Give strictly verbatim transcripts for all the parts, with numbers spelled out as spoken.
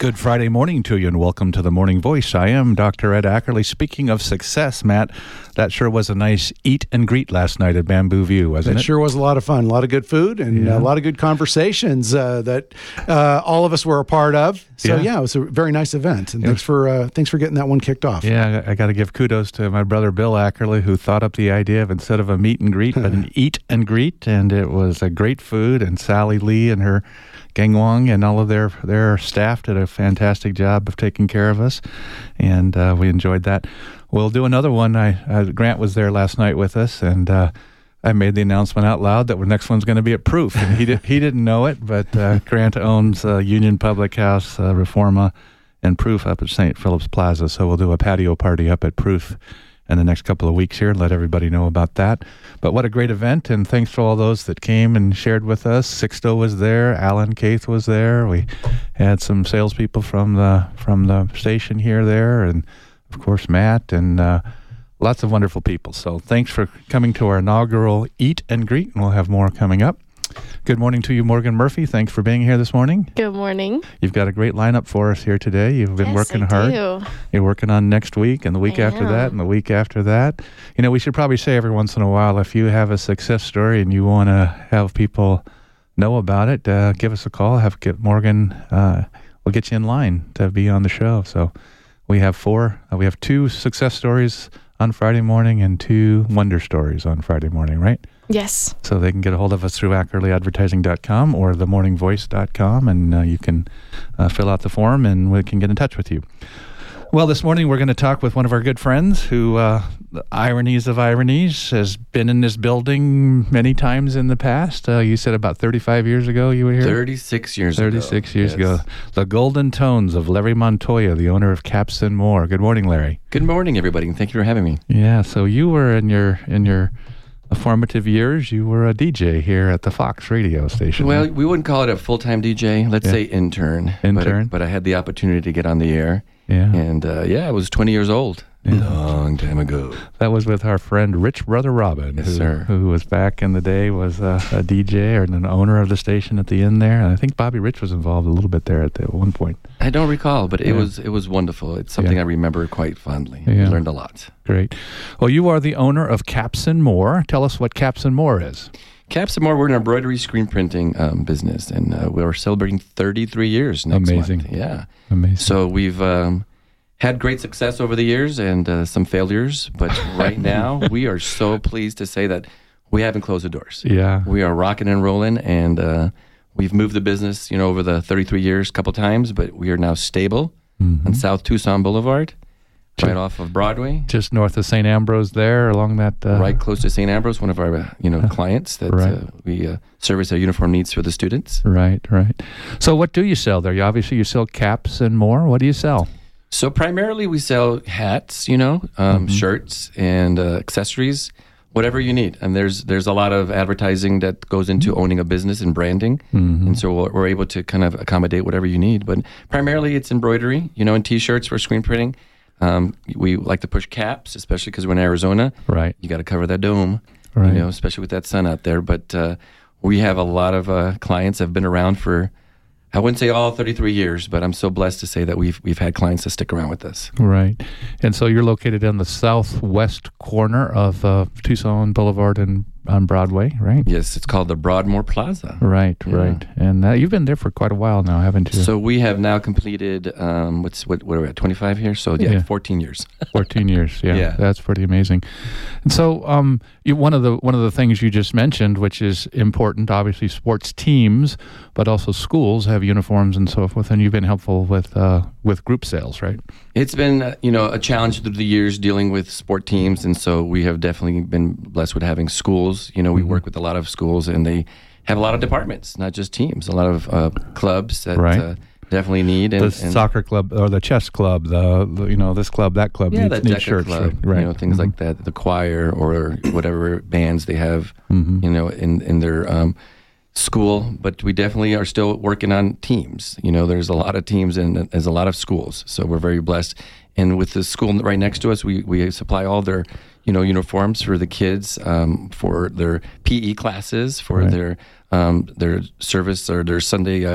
Good Friday morning to you, and welcome to the Morning Voice. I am Doctor Ed Ackerley. Speaking of success, Matt, that sure was a nice eat and greet last night at Bamboo View, wasn't It it? sure was a lot of fun. A lot of good food and Yeah. a lot of good conversations uh, that uh, all of us were a part of. So Yeah. yeah, it was a very nice event. And thanks for uh, thanks for getting that one kicked off. Yeah, I got to give kudos to my brother Bill Ackerley, who thought up the idea of instead of a meet and greet, but an eat and greet, and it was a great food. And Sally Lee and her Gangwang and all of their their staff did a fantastic job of taking care of us, and uh, we enjoyed that. We'll do another one. I uh, Grant was there last night with us, and uh, I made the announcement out loud that the next one's going to be at Proof, and he did, he didn't know it, but uh, Grant owns uh, Union Public House, uh, Reforma, and Proof up at Saint Philip's Plaza, so we'll do a patio party up at Proof in the next couple of weeks here and let everybody know about that. But what a great event, and thanks to all those that came and shared with us. Sixto was there, Alan Caith was there. We had some salespeople from the from the station here there, and of course Matt, and uh, lots of wonderful people. So thanks for coming to our inaugural Eat and Greet, and we'll have more coming up. Good morning to you, Morgan Murphy. Thanks for being here this morning. Good morning. You've got a great lineup for us here today. You've been yes, working I hard. Do. You're working on next week and the week I after am. that and the week after that. You know, we should probably say every once in a while, if you have a success story and you want to have people know about it, uh, give us a call. Have get Morgan. Uh, we'll get you in line to be on the show. So we have four. Uh, we have two success stories on Friday morning and two wonder stories on Friday morning, right? Yes. So they can get a hold of us through ackerley advertising dot com or the morning voice dot com, and uh, you can uh, fill out the form and we can get in touch with you. Well, this morning we're going to talk with one of our good friends who, uh, the ironies of ironies, has been in this building many times in the past. Uh, you said about thirty-five years ago you were here? thirty-six years ago. thirty-six years Yes. ago. The golden tones of Larry Montoya, the owner of Caps and More. Good morning, Larry. Good morning, everybody, and thank you for having me. Yeah, so you were in your in your formative years, you were a D J here at the Fox radio station. Well, we wouldn't call it a full-time D J. Let's Yeah. say intern. Intern. But, but I had the opportunity to get on the air. yeah. And, uh, yeah, I was twenty years old. Yeah. Long time ago. That was with our friend Rich Brother Robin, Yes, who, sir. who was back in the day, was a, a D J or an owner of the station at the end there. And I think Bobby Rich was involved a little bit there at, the, at one point. I don't recall, but it Yeah. was it was wonderful. It's something Yeah. I remember quite fondly. Yeah. I learned a lot. Great. Well, you are the owner of Caps and More. Tell us what Caps and More is. Caps and More, we're an embroidery screen printing um, business, and uh, we're celebrating thirty-three years next Amazing. month. Yeah. Amazing. So we've um, had great success over the years and uh, some failures, but right now we are so pleased to say that we haven't closed the doors. yeah. We are rocking and rolling, and uh, we've moved the business, you know, over the thirty-three years a couple times, but we are now stable Mhm. on South Tucson Boulevard, Sure. right off of Broadway, Just north of Saint Ambrose there, along that... Uh, right close to Saint Ambrose, one of our, uh, you know, clients that Right. uh, we uh, service our uniform needs for the students. Right, right. So what do you sell there? You obviously, you sell caps and more. What do you sell? So primarily we sell hats, you know, um, Mhm. shirts and uh, accessories, whatever you need. And there's there's a lot of advertising that goes into owning a business and branding. Mhm. And so we're, we're able to kind of accommodate whatever you need. But primarily it's embroidery, you know, and T-shirts for screen printing. Um, we like to push caps, especially because we're in Arizona. Right, You got to cover that dome, right. you know, especially with that sun out there. But uh, we have a lot of uh, clients that have been around for, I wouldn't say all thirty-three years, but I'm so blessed to say that we've we've had clients that stick around with us. Right. And so you're located in the southwest corner of uh, Tucson Boulevard and on Broadway, right? Yes, it's called the Broadmoor Plaza. Right, Yeah. right. And uh, you've been there for quite a while now, haven't you? So we have now completed, um, what's what, what are we at, twenty-five here? So yeah, Yeah. fourteen years. fourteen years. Yeah, Yeah. That's pretty amazing. And so um, you, one of the one of the things you just mentioned, which is important, obviously sports teams, but also schools have uniforms and so forth, and you've been helpful with uh, with group sales, right? It's been, uh, you know, a challenge through the years dealing with sport teams, and so we have definitely been blessed with having schools. You know, we Mhm. work with a lot of schools, and they have a lot of departments, not just teams. A lot of uh, clubs that Right. uh, definitely need. And, The and soccer club or the chess club, the, the you know this club, that club yeah, needs, that needs DECA shirts, club, right? you know, things Mhm. like that. The choir or whatever bands they have, Mhm. you know, in in their um, school. But we definitely are still working on teams. You know, there's a lot of teams and there's a lot of schools, so we're very blessed. And with the school right next to us, we we supply all their, you know, uniforms for the kids, um, for their P E classes, for Right. their um, their service or their Sunday uh,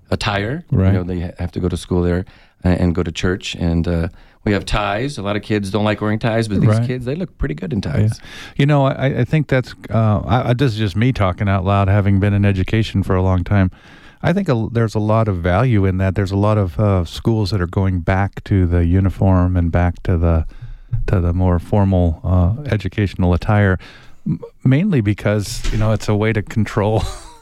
attire. Right. You know, they have to go to school there and, and go to church. And uh, we have ties. A lot of kids don't like wearing ties, but these Right. kids, they look pretty good in ties. Yeah. You know, I, I think that's, uh, I, I, this is just me talking out loud, having been in education for a long time. I think a, there's a lot of value in that. There's a lot of uh, schools that are going back to the uniform and back to the to the more formal uh, educational attire, m- mainly because, you know, it's a way to control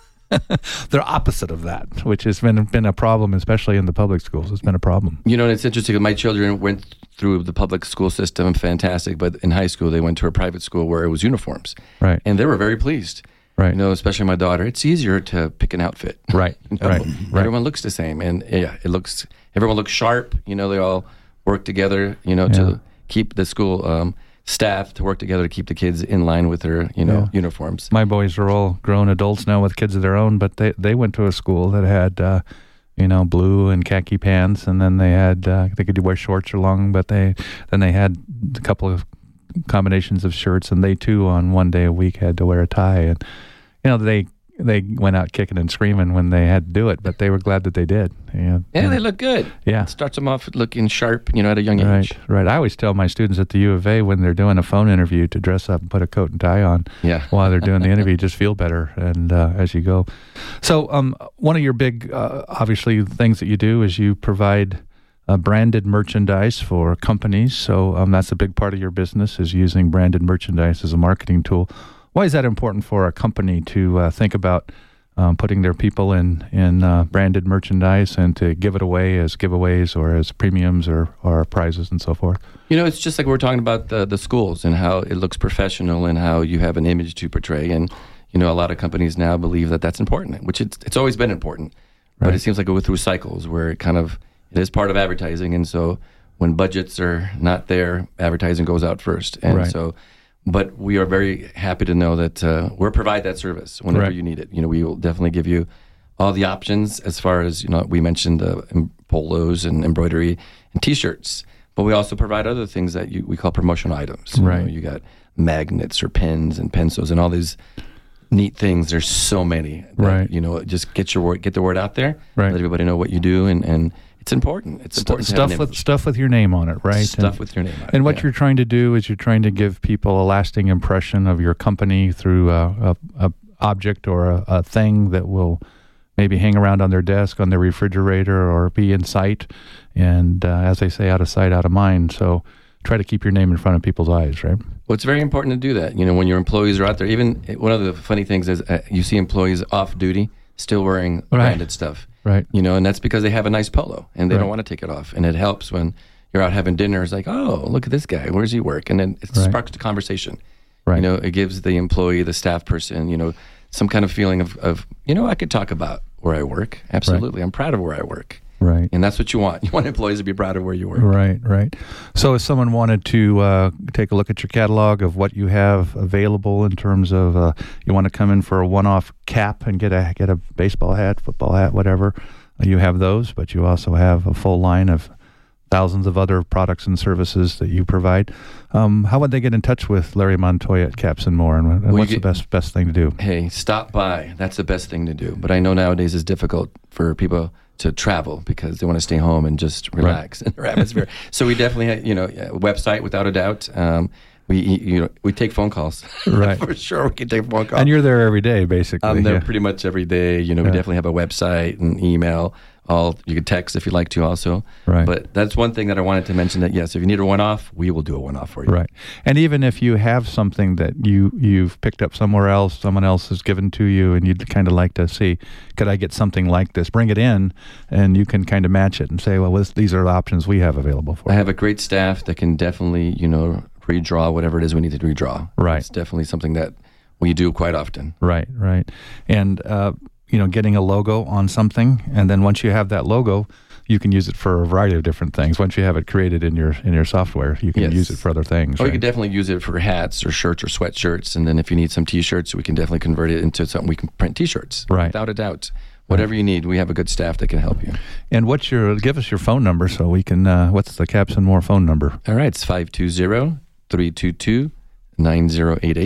the opposite of that, which has been been a problem, especially in the public schools. It's been a problem. You know, and it's interesting. My children went through the public school system, fantastic, but in high school, they went to a private school where it was uniforms. Right. And they were very pleased. Right. You know, especially my daughter. It's easier to pick an outfit. Right. You know? Right. Right. Everyone looks the same, and yeah, it looks. Everyone looks sharp. You know, they all work together. You know, Yeah. to keep the school um, staff to work together to keep the kids in line with their you know Yeah. uniforms. My boys are all grown adults now with kids of their own, but they, they went to a school that had, uh, you know, blue and khaki pants, and then they had, uh, they could wear shorts or long, but they, then they had a couple of combinations of shirts, and they too on one day a week had to wear a tie. And, you know, they, they went out kicking and screaming when they had to do it, but they were glad that they did. Yeah, Yeah, they look good. Yeah. It starts them off looking sharp. You know, at a young Right, age. right. I always tell my students at the U of A when they're doing a phone interview to dress up and put a coat and tie on. Yeah. While they're doing the interview, just feel better and uh, as you go. So, um, one of your big, uh, obviously, things that you do is you provide uh, branded merchandise for companies. So, um, that's a big part of your business is using branded merchandise as a marketing tool. Why is that important for a company to uh, think about? Um, putting their people in in uh, branded merchandise and to give it away as giveaways or as premiums or, or prizes and so forth. You know, it's just like we we're talking about the the schools and how it looks professional and how you have an image to portray. And you know, a lot of companies now believe that that's important, which it's it's always been important. But Right. it seems like we go through cycles where it kind of it is part of advertising, and so when budgets are not there, advertising goes out first. And Right. so. But we are very happy to know that uh, we'll provide that service whenever Right. you need it. You know, we will definitely give you all the options as far as, you know, we mentioned uh, em- polos and embroidery and T-shirts. But we also provide other things that you, we call promotional items. You Right. know, you got magnets or pens and pencils and all these neat things. There's so many. That, Right. You know, just get your word, get the word out there. Right. Let everybody know what you do, and, and it's important. It's St- important to have stuff an with image. stuff with your name on it, right? Stuff and, with your name on it, And what yeah. you're trying to do is you're trying to give people a lasting impression of your company through a, a, a object or a, a thing that will maybe hang around on their desk, on their refrigerator, or be in sight. And uh, as they say, out of sight, out of mind. So try to keep your name in front of people's eyes, right? Well, it's very important to do that. You know, when your employees are out there, even one of the funny things is uh, you see employees off duty still wearing Right. branded stuff. Right. You know, and that's because they have a nice polo and they Right. don't want to take it off. And it helps when you're out having dinner. It's like, oh, look at this guy. Where's he work? And then it Right. sparks the conversation. Right. You know, it gives the employee, the staff person, you know, some kind of feeling of, of you know, I could talk about where I work. Absolutely. I'm proud of where I work. Right. And that's what you want. You want employees to be proud of where you work. Right, right. So if someone wanted to uh, take a look at your catalog of what you have available in terms of uh, you want to come in for a one-off cap and get a get a baseball hat, football hat, whatever, uh, you have those, but you also have a full line of thousands of other products and services that you provide. Um, how would they get in touch with Larry Montoya at Caps and More, and, and Well, what's you the get- best best thing to do? Hey, stop by. That's the best thing to do. But I know nowadays it's difficult for people to travel because they want to stay home and just relax in their atmosphere. So we definitely, have, you know, a website without a doubt. Um, we, you know, we take phone calls. Right. For sure, we can take phone calls. And you're there every day, basically. I'm there yeah. pretty much every day. You know, Yeah. we definitely have a website and email. All you can text if you'd like to, also. Right. But that's one thing that I wanted to mention. That yes, if you need a one-off, we will do a one-off for you. Right. And even if you have something that you, you've picked up somewhere else, someone else has given to you, and you'd kind of like to see, could I get something like this? Bring it in, and you can kind of match it and say, well, this, these are the options we have available for I you. have a great staff that can definitely, you know, redraw whatever it is we need to redraw. Right. It's definitely something that we do quite often. Right, right. And, uh, you know, getting a logo on something, and then once you have that logo, you can use it for a variety of different things. Once you have it created in your in your software, you can Yes. use it for other things. Or you right? could definitely use it for hats or shirts or sweatshirts. And then if you need some T-shirts, we can definitely convert it into something we can print T-shirts. Right. Without a doubt. Whatever you need, we have a good staff that can help you. And what's your, give us your phone number so we can, uh, what's the Caps and More phone number? All right. It's five two zero, three two two, nine zero eight eight.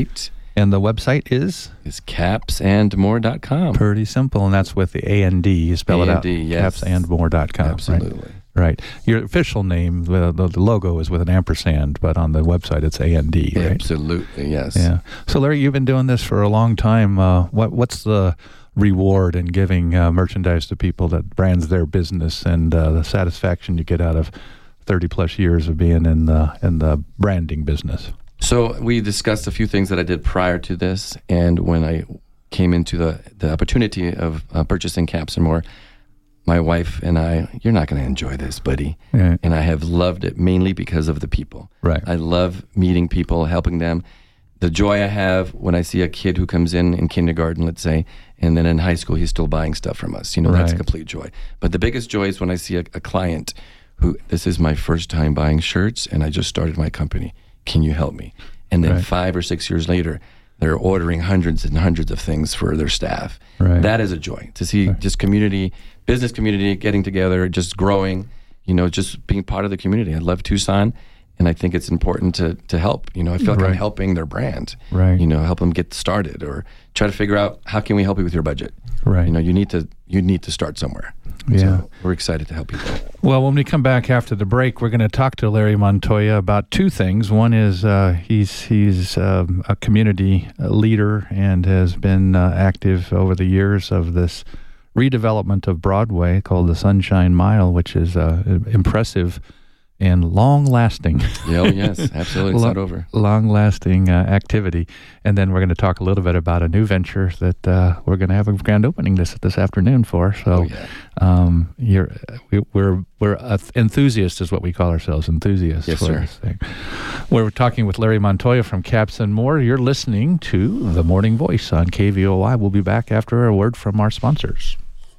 And the website is? It's caps and more dot com. Pretty simple, and that's with the A and D. You spell it out. A and D, yes. caps and more dot com. Absolutely. Right? Right. Your official name, the, the, the logo is with an ampersand, but on the website it's A and D, right? Absolutely, yes. Yeah. So, Larry, you've been doing this for a long time. Uh, what What's the reward in giving uh, merchandise to people that brands their business, and uh, the satisfaction you get out of thirty plus years of being in the in the branding business? So we discussed a few things that I did prior to this, and when I came into the the opportunity of uh, purchasing Caps and More, my wife and I, you're not going to enjoy this, buddy. Yeah. And I have loved it mainly because of the people. Right. I love meeting people, helping them. The joy I have when I see a kid who comes in in kindergarten, let's say, and then in high school he's still buying stuff from us. You know, that's a Right. complete joy. But the biggest joy is when I see a, a client who, this is my first time buying shirts and I just started my company. Can you help me? And then Right. five or six years later, they're ordering hundreds and hundreds of things for their staff. Right. That is a joy to see just community, business community getting together, just growing, you know, just being part of the community. I love Tucson, and I think it's important to to help. You know, I feel like Right. I'm helping their brand. Right. You know, help them get started or try to figure out how can we help you with your budget. Right. You know, you need to you need to start somewhere. Yeah. So we're excited to help people. Well, when we come back after the break, we're going to talk to Larry Montoya about two things. One is uh, he's he's um, a community leader and has been uh, active over the years of this redevelopment of Broadway called the Sunshine Mile, which is uh, impressive and long-lasting. Yeah, oh, yes, absolutely. It's Lo- not over. long-lasting uh, activity. And then we're going to talk a little bit about a new venture that uh, we're going to have a grand opening this this afternoon for. So, Oh, yeah. um, you're we, we're we're uh, enthusiasts, is what we call ourselves, enthusiasts. Yes, for sir. this thing. We're talking with Larry Montoya from Caps and More. You're listening to The Morning Voice on K V O Y. We'll be back after a word from our sponsors.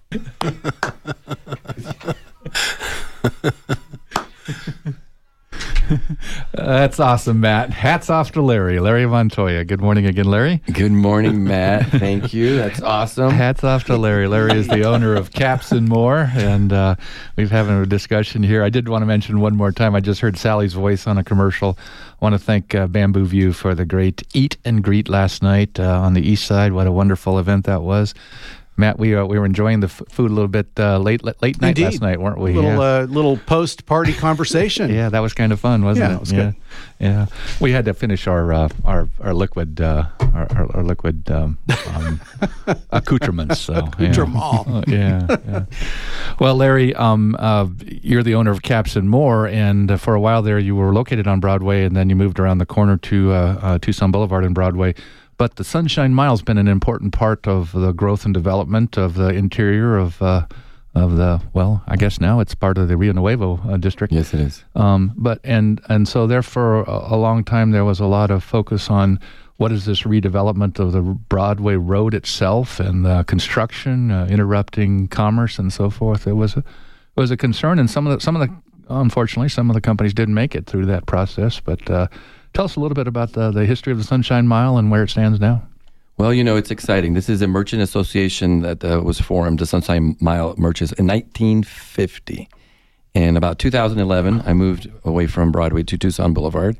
That's awesome, Matt. Hats off to Larry. Larry Montoya. Good morning again, Larry. Good morning, Matt. Thank you. That's awesome. Hats off to Larry. Larry is the owner of Caps and More, and uh, we've having a discussion here. I did want to mention one more time, I just heard Sally's voice on a commercial. I want to thank uh, Bamboo View for the great eat and greet last night uh, on the east side. What a wonderful event that was. Matt, we uh, we were enjoying the f- food a little bit uh, late late night Indeed. last night, weren't we? Little Yeah. uh, little post party conversation. Yeah, that was kind of fun, wasn't Yeah, it? it was yeah, good. yeah. We had to finish our uh, our our liquid uh, our, our, our liquid um, um, accoutrements. So Accoutrement. Yeah. Uh, yeah, yeah. Well, Larry, um, uh, you're the owner of Caps and More, and uh, for a while there, you were located on Broadway, and then you moved around the corner to uh, uh, Tucson Boulevard and Broadway. But the Sunshine Mile's been an important part of the growth and development of the interior of uh, of the, well, I guess now it's part of the Rio Nuevo uh, district. Yes, it is. Um, but and and so there for a, a long time there was a lot of focus on what is this redevelopment of the Broadway Road itself and the construction uh, interrupting commerce and so forth. It was a, it was a concern, and some of the some of the unfortunately some of the companies didn't make it through that process. But uh, tell us a little bit about the, the history of the Sunshine Mile and where it stands now. Well, you know, it's exciting. This is a merchant association that uh, was formed, the Sunshine Mile Merchants, in nineteen fifty. And about two thousand eleven, I moved away from Broadway to Tucson Boulevard.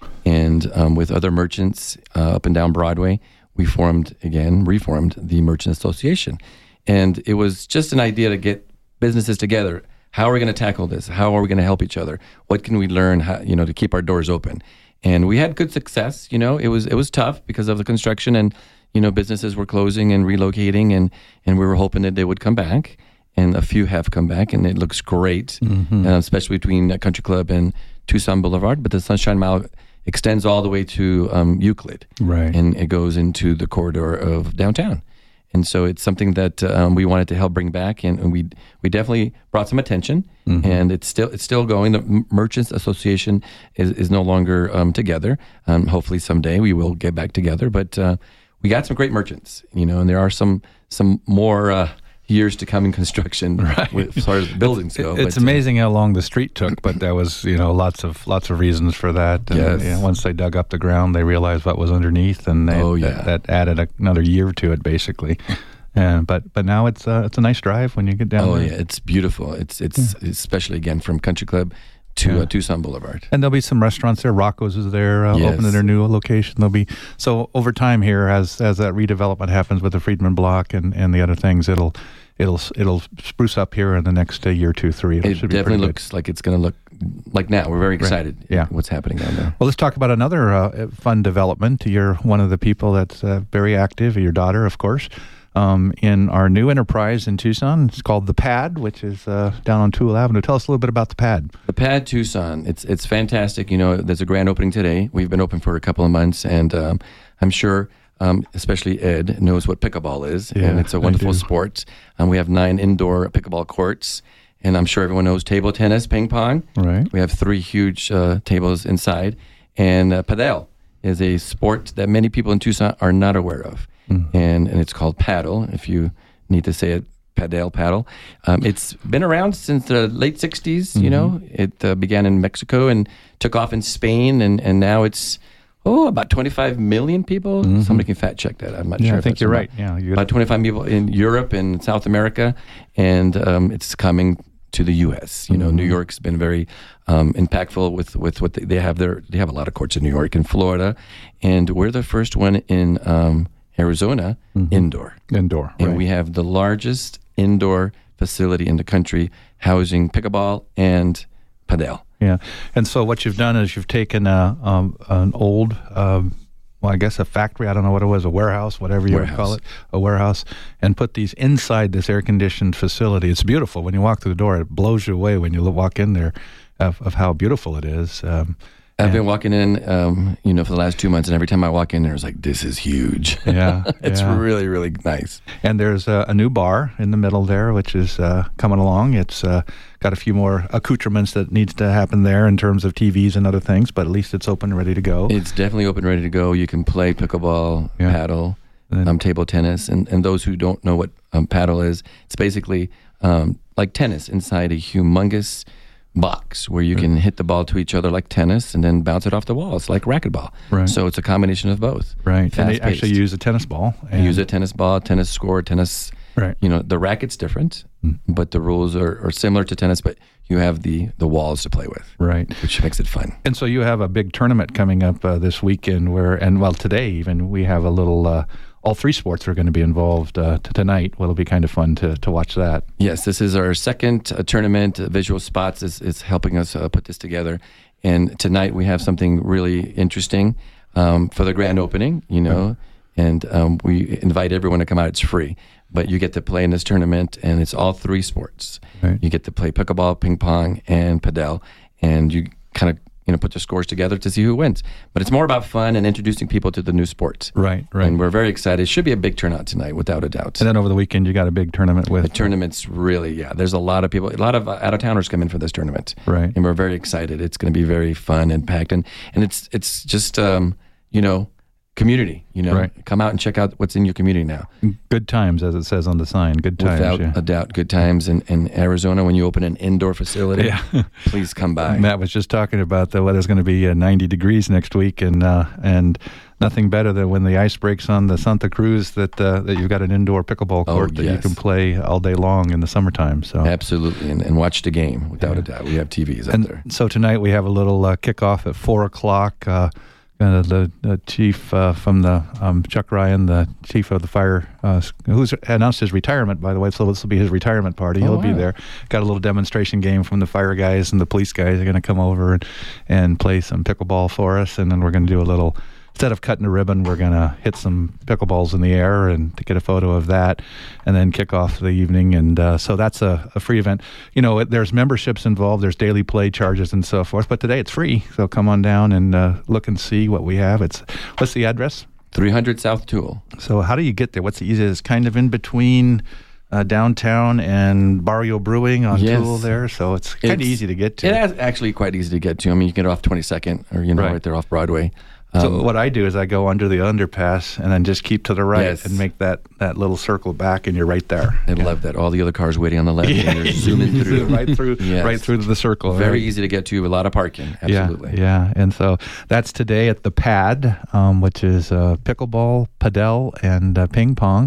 And um, with other merchants uh, up and down Broadway, we formed, again, reformed the Merchant Association. And it was just an idea to get businesses together. How are we going to tackle this? How are we going to help each other? What can we learn, how, you know, to keep our doors open? And we had good success. You know, it was it was tough because of the construction, and you know, businesses were closing and relocating, and and we were hoping that they would come back. And a few have come back, and it looks great, mm-hmm. uh, especially between uh, Country Club and Tucson Boulevard. But the Sunshine Mile extends all the way to um, Euclid, Right. and it goes into the corridor of downtown. And so it's something that um, we wanted to help bring back, and, and we we definitely brought some attention. Mm-hmm. And it's still it's still going. The Merchants Association is, is no longer um, together. Um, hopefully someday we will get back together. But uh, we got some great merchants, you know, and there are some some more uh, years to come in construction, Right. with, as far as buildings go. It's but, amazing how long the street took, but there was, you know, lots of lots of reasons for that. And, Yes. you know, once they dug up the ground, they realized what was underneath, and they, Oh, yeah. that, that added a, another year to it, basically. And but but now it's uh, it's a nice drive when you get down Oh there. yeah, it's beautiful. It's it's especially again from Country Club to Yeah. uh, Tucson Boulevard. And there'll be some restaurants there. Rocco's is there, uh, Yes. opening their new location. There'll be so over time here, as as that redevelopment happens with the Friedman Block and, and the other things, it'll it'll it'll spruce up here in the next uh, year, two, three. It should be definitely pretty good. looks like it's going to look like now. We're very excited. Yeah. What's happening down there? Well, let's talk about another uh, fun development. You're one of the people that's uh, very active. Your daughter, of course, um, in our new enterprise in Tucson. It's called the Pad, which is uh, down on Toole Avenue. Tell us a little bit about the Pad. The Pad Tucson, it's it's fantastic. You know, there's a grand opening today. We've been open for a couple of months, and um, I'm sure, um, especially Ed, knows what pickleball is, Yeah, and it's a I wonderful do. sport. Um, we have nine indoor pickleball courts, and I'm sure everyone knows table tennis, ping pong. Right. We have three huge uh, tables inside, and uh, padel is a sport that many people in Tucson are not aware of, Mm. and and it's called paddle. If you need to say it, padel, paddle. Um, it's been around since the late sixties. Mm-hmm. You know, it uh, began in Mexico and took off in Spain, and and now it's oh about twenty-five million people. Somebody can fact check that. I'm not Mm-hmm. Yeah, sure. I if think that's you're about- right. Yeah, you about twenty-five people in Europe and South America, and um, it's coming to the U S. You know, Mm-hmm. New York's been very um, impactful with, with what they, they have there. They have a lot of courts in New York and Florida, and we're the first one in um, Arizona indoor. indoor. And right. we have the largest indoor facility in the country housing pickleball and padel. Yeah, and so what you've done is you've taken a, um, an old, um, well, I guess a factory, I don't know what it was, a warehouse, whatever you would call Warehouse. it, a warehouse, and put these inside this air-conditioned facility. It's beautiful. When you walk through the door, it blows you away when you lo- walk in there of, of how beautiful it is. Um, I've and- been walking in, um, you know, for the last two months, and every time I walk in there, it's like, this is huge. Yeah, it's yeah. really, really nice. And there's a, a new bar in the middle there, which is uh, coming along. It's uh, got a few more accoutrements that needs to happen there in terms of T Vs and other things, but at least it's open and ready to go. It's definitely open, ready to go. You can play pickleball, Yeah. paddle, And- um, table tennis, and, and those who don't know what um, paddle is, it's basically um, like tennis inside a humongous box where you can hit the ball to each other like tennis and then bounce it off the wall. It's like racquetball. Right. So it's a combination of both. Right. And they Fast-paced. actually use a tennis ball. You use a tennis ball, tennis score, tennis. Right. You know, the racket's different, but the rules are, are similar to tennis, but you have the, the walls to play with, Right. which makes it fun. And so you have a big tournament coming up uh, this weekend where, and well, today even, we have a little, uh, all three sports are going to be involved uh, t- tonight. Well, it'll be kind of fun to, to watch that. Yes, this is our second uh, tournament. Uh, Visual Spots is, is helping us uh, put this together. And tonight we have something really interesting um, for the grand opening, you know, and um, we invite everyone to come out. It's free, but you get to play in this tournament, and it's all three sports. Right. You get to play pickleball, ping pong, and padel, and you kind of, you know, put the scores together to see who wins. But it's more about fun and introducing people to the new sports. Right, right. And we're very excited. It should be a big turnout tonight, without a doubt. And then over the weekend, you got a big tournament with. The tournament's really, yeah, there's a lot of people, a lot of uh, out-of-towners come in for this tournament. Right. And we're very excited. It's going to be very fun and packed. And, and it's it's just, um, you know, community, you know. Right. Come out and check out what's in your community now. Good times, as it says on the sign. Good times. Without yeah. a doubt, good times in, in Arizona when you open an indoor facility. Yeah. Please come by. Matt was just talking about the weather's going to be uh, ninety degrees next week, and uh, and nothing better than when the ice breaks on the Santa Cruz that uh, that you've got an indoor pickleball Oh, court that you yes. can play all day long in the summertime. So Absolutely. And, and watch the game, without Yeah. a doubt. We have T Vs up and there. so tonight we have a little uh, kickoff at four o'clock. Uh, uh, the, the chief uh, from the um, Chuck Ryan, the chief of the fire, uh, who's announced his retirement, by the way. So this will be his retirement party. Oh, He'll be wow. there. Got a little demonstration game from the fire guys and the police guys. Are going to come over and, and play some pickleball for us, and then we're going to do a little. Instead of cutting a ribbon, we're going to hit some pickleballs in the air and to get a photo of that, and then kick off the evening. And uh, so that's a, a free event. You know, it, there's memberships involved. There's daily play charges and so forth. But today it's free. So come on down and uh, look and see what we have. It's what's the address? three hundred South Toole. So how do you get there? What's the easiest? It's kind of in between uh, downtown and Barrio Brewing on Yes. Toole there. So it's kind of It's- easy to get to. It is actually quite easy to get to. I mean, you can get off twenty-second or, you know, Right. right, there off Broadway. So Um, what I do is I go under the underpass and then just keep to the right Yes. and make that, that little circle back, and you're right there. I love that. All the other cars waiting on the left, and you're zooming through. right through, Yes. right through to the circle. Very right? easy to get to. A lot of parking. Absolutely. Yeah, yeah. And so that's today at the Pad, um, which is uh, pickleball, padel, and uh, ping pong.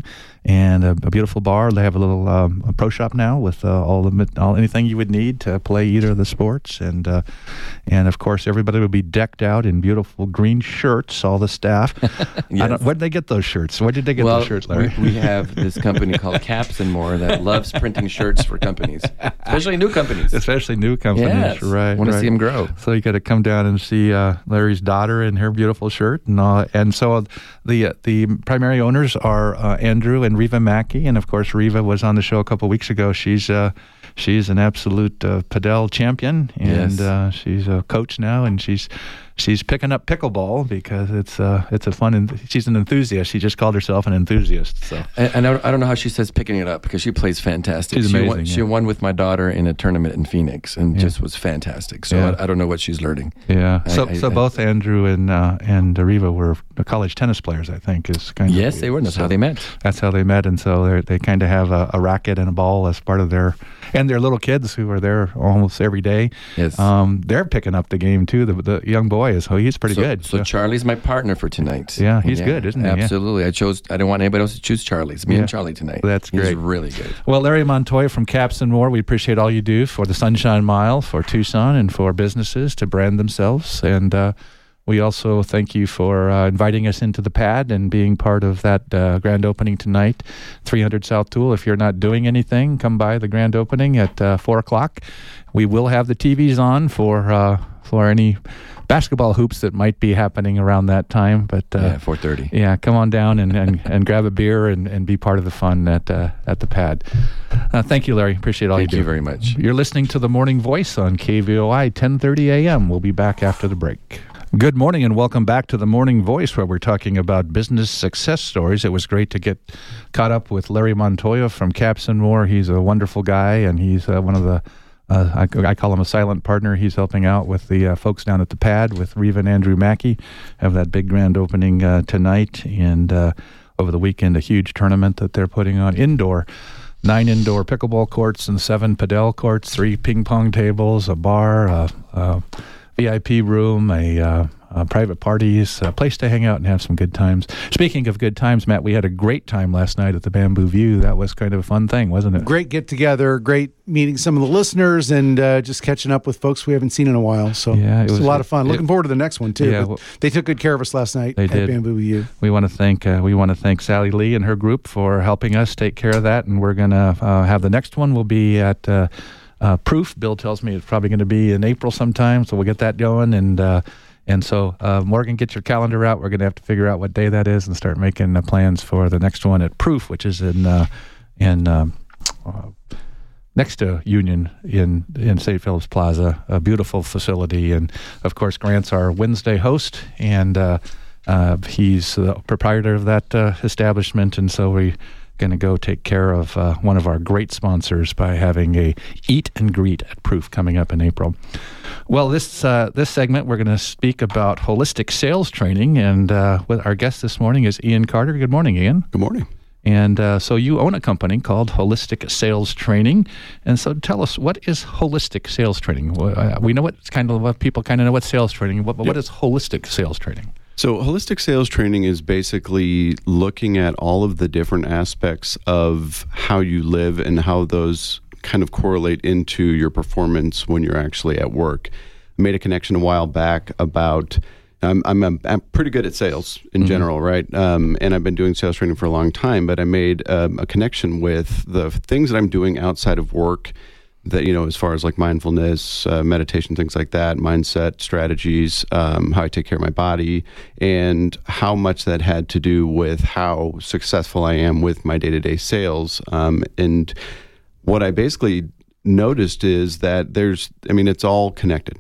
and a, a beautiful bar. They have a little um, a pro shop now with uh, all the all anything you would need to play either of the sports, and uh, and of course everybody will be decked out in beautiful green shirts. All the staff. Yes. I don't, where did they get those shirts? Where did they get well, those shirts, Larry? We, we have this company called Caps and More that loves printing shirts for companies, especially new companies. Especially new companies, Yes. right? Want to right. see them grow. So you got to come down and see uh, Larry's daughter in her beautiful shirt, and uh, and so the uh, the primary owners are uh, Andrew and Reva Mackey, and of course Reva was on the show a couple weeks ago. She's uh, she's an absolute uh, padel champion, and Yes. uh, she's a coach now, and she's. She's picking up pickleball because it's uh, it's a fun. And she's an enthusiast. She just called herself an enthusiast. So And, and I, don't, I don't know how she says picking it up because she plays fantastic. She's she amazing, Won, yeah. She won with my daughter in a tournament in Phoenix and Yeah. just was fantastic. So Yeah. I, I don't know what she's learning. yeah. I- So I- so I- both Andrew and uh, and Reva were college tennis players. I think is kind of Yes, they were. And that's so how they met. That's how they met, and so they they kind of have a, a racket and a ball as part of their and their little kids who are there almost every day. Yes. Um, they're picking up the game too. The the young boy is oh he's pretty so, good. So Charlie's my partner for tonight. Yeah, he's good, isn't he? Yeah. Absolutely. I chose. I didn't want anybody else to choose Charlie. It's me Yeah. and Charlie tonight. That's He's great. really good. Well, Larry Montoya from Caps and More, we appreciate all you do for the Sunshine Mile, for Tucson, and for businesses to brand themselves. And uh, we also thank you for uh, inviting us into the pad and being part of that uh, grand opening tonight, three hundred South Tool. If you're not doing anything, come by the grand opening at uh, four o'clock. We will have the T Vs on for uh, for any basketball hoops that might be happening around that time. But uh, Yeah, four thirty. yeah, come on down and, and, and grab a beer and, and be part of the fun at uh, at the pad. Uh, thank you, Larry. Appreciate all Thank you do. you very much. You're listening to The Morning Voice on K V O I, ten thirty a.m. We'll be back after the break. Good morning and welcome back to The Morning Voice, where we're talking about business success stories. It was great to get caught up with Larry Montoya from Caps and More. He's a wonderful guy, and he's uh, one of the Uh, I, I call him a silent partner. He's helping out with the uh, folks down at the pad with Reva and Andrew Mackey. Have that big grand opening uh, tonight, and uh, over the weekend, a huge tournament that they're putting on indoor. Nine indoor pickleball courts and seven padel courts, three ping pong tables, a bar, a, a V I P room, a, uh, a private parties, a place to hang out and have some good times. Speaking of good times, Matt, we had a great time last night at the Bamboo View. That was kind of a fun thing, wasn't it? Great get together, great meeting some of the listeners, and uh, just catching up with folks we haven't seen in a while. So Yeah, it it was, was- a lot of fun. it- Looking forward to the next one too. Yeah, But well- they took good care of us last night They at did. Bamboo U. We want to thank uh, we want to thank Sally Lee and her group for helping us take care of that, and we're going to uh, have the next one will be at uh, uh, Proof. Bill tells me it's probably going to be in April sometime, so we'll get that going. And uh, and so uh, Morgan, get your calendar out. We're going to have to figure out what day that is and start making uh, plans for the next one at Proof, which is in uh, in. Um, uh, next to Union in in Saint Philip's Plaza, a beautiful facility. And of course, Grant's our Wednesday host, and uh, uh, he's the proprietor of that uh, establishment. And so we're going to go take care of uh, one of our great sponsors by having a eat and greet at Proof coming up in April. Well, this uh, this segment we're going to speak about holistic sales training, and uh, with our guest this morning is Ian Carter. Good morning, Ian. Good morning. And uh, so you own a company called Holistic Sales Training. And so tell us, what is holistic sales training? Well, uh, We know what kind of what people kind of know what sales training, but what Yep. is holistic sales training? So, holistic sales training is basically looking at all of the different aspects of how you live and how those kind of correlate into your performance when you're actually at work. I made a connection a while back about I'm I'm, I'm, I'm pretty good at sales in Mm-hmm. general, right? Um, and I've been doing sales training for a long time, but I made um, a connection with the things that I'm doing outside of work. That, you know, as far as like mindfulness, uh, meditation, things like that, mindset, strategies, um, how I take care of my body, and how much that had to do with how successful I am with my day-to-day sales. Um, and what I basically noticed is that there's, I mean, it's all connected.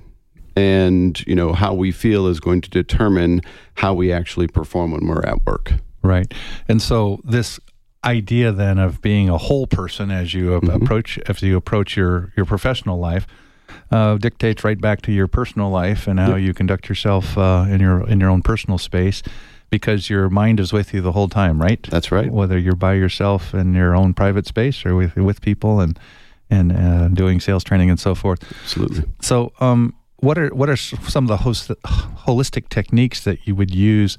And, you know, how we feel is going to determine how we actually perform when we're at work. Right. And so this idea then of being a whole person as you mm-hmm. approach as you approach your, your professional life uh, dictates right back to your personal life and how yep. you conduct yourself uh, in your in your own personal space, because your mind is with you the whole time, right? That's right. Whether you're by yourself in your own private space or with with people and and uh, doing sales training and so forth. Absolutely. So, um, what are what are some of the host, holistic techniques that you would use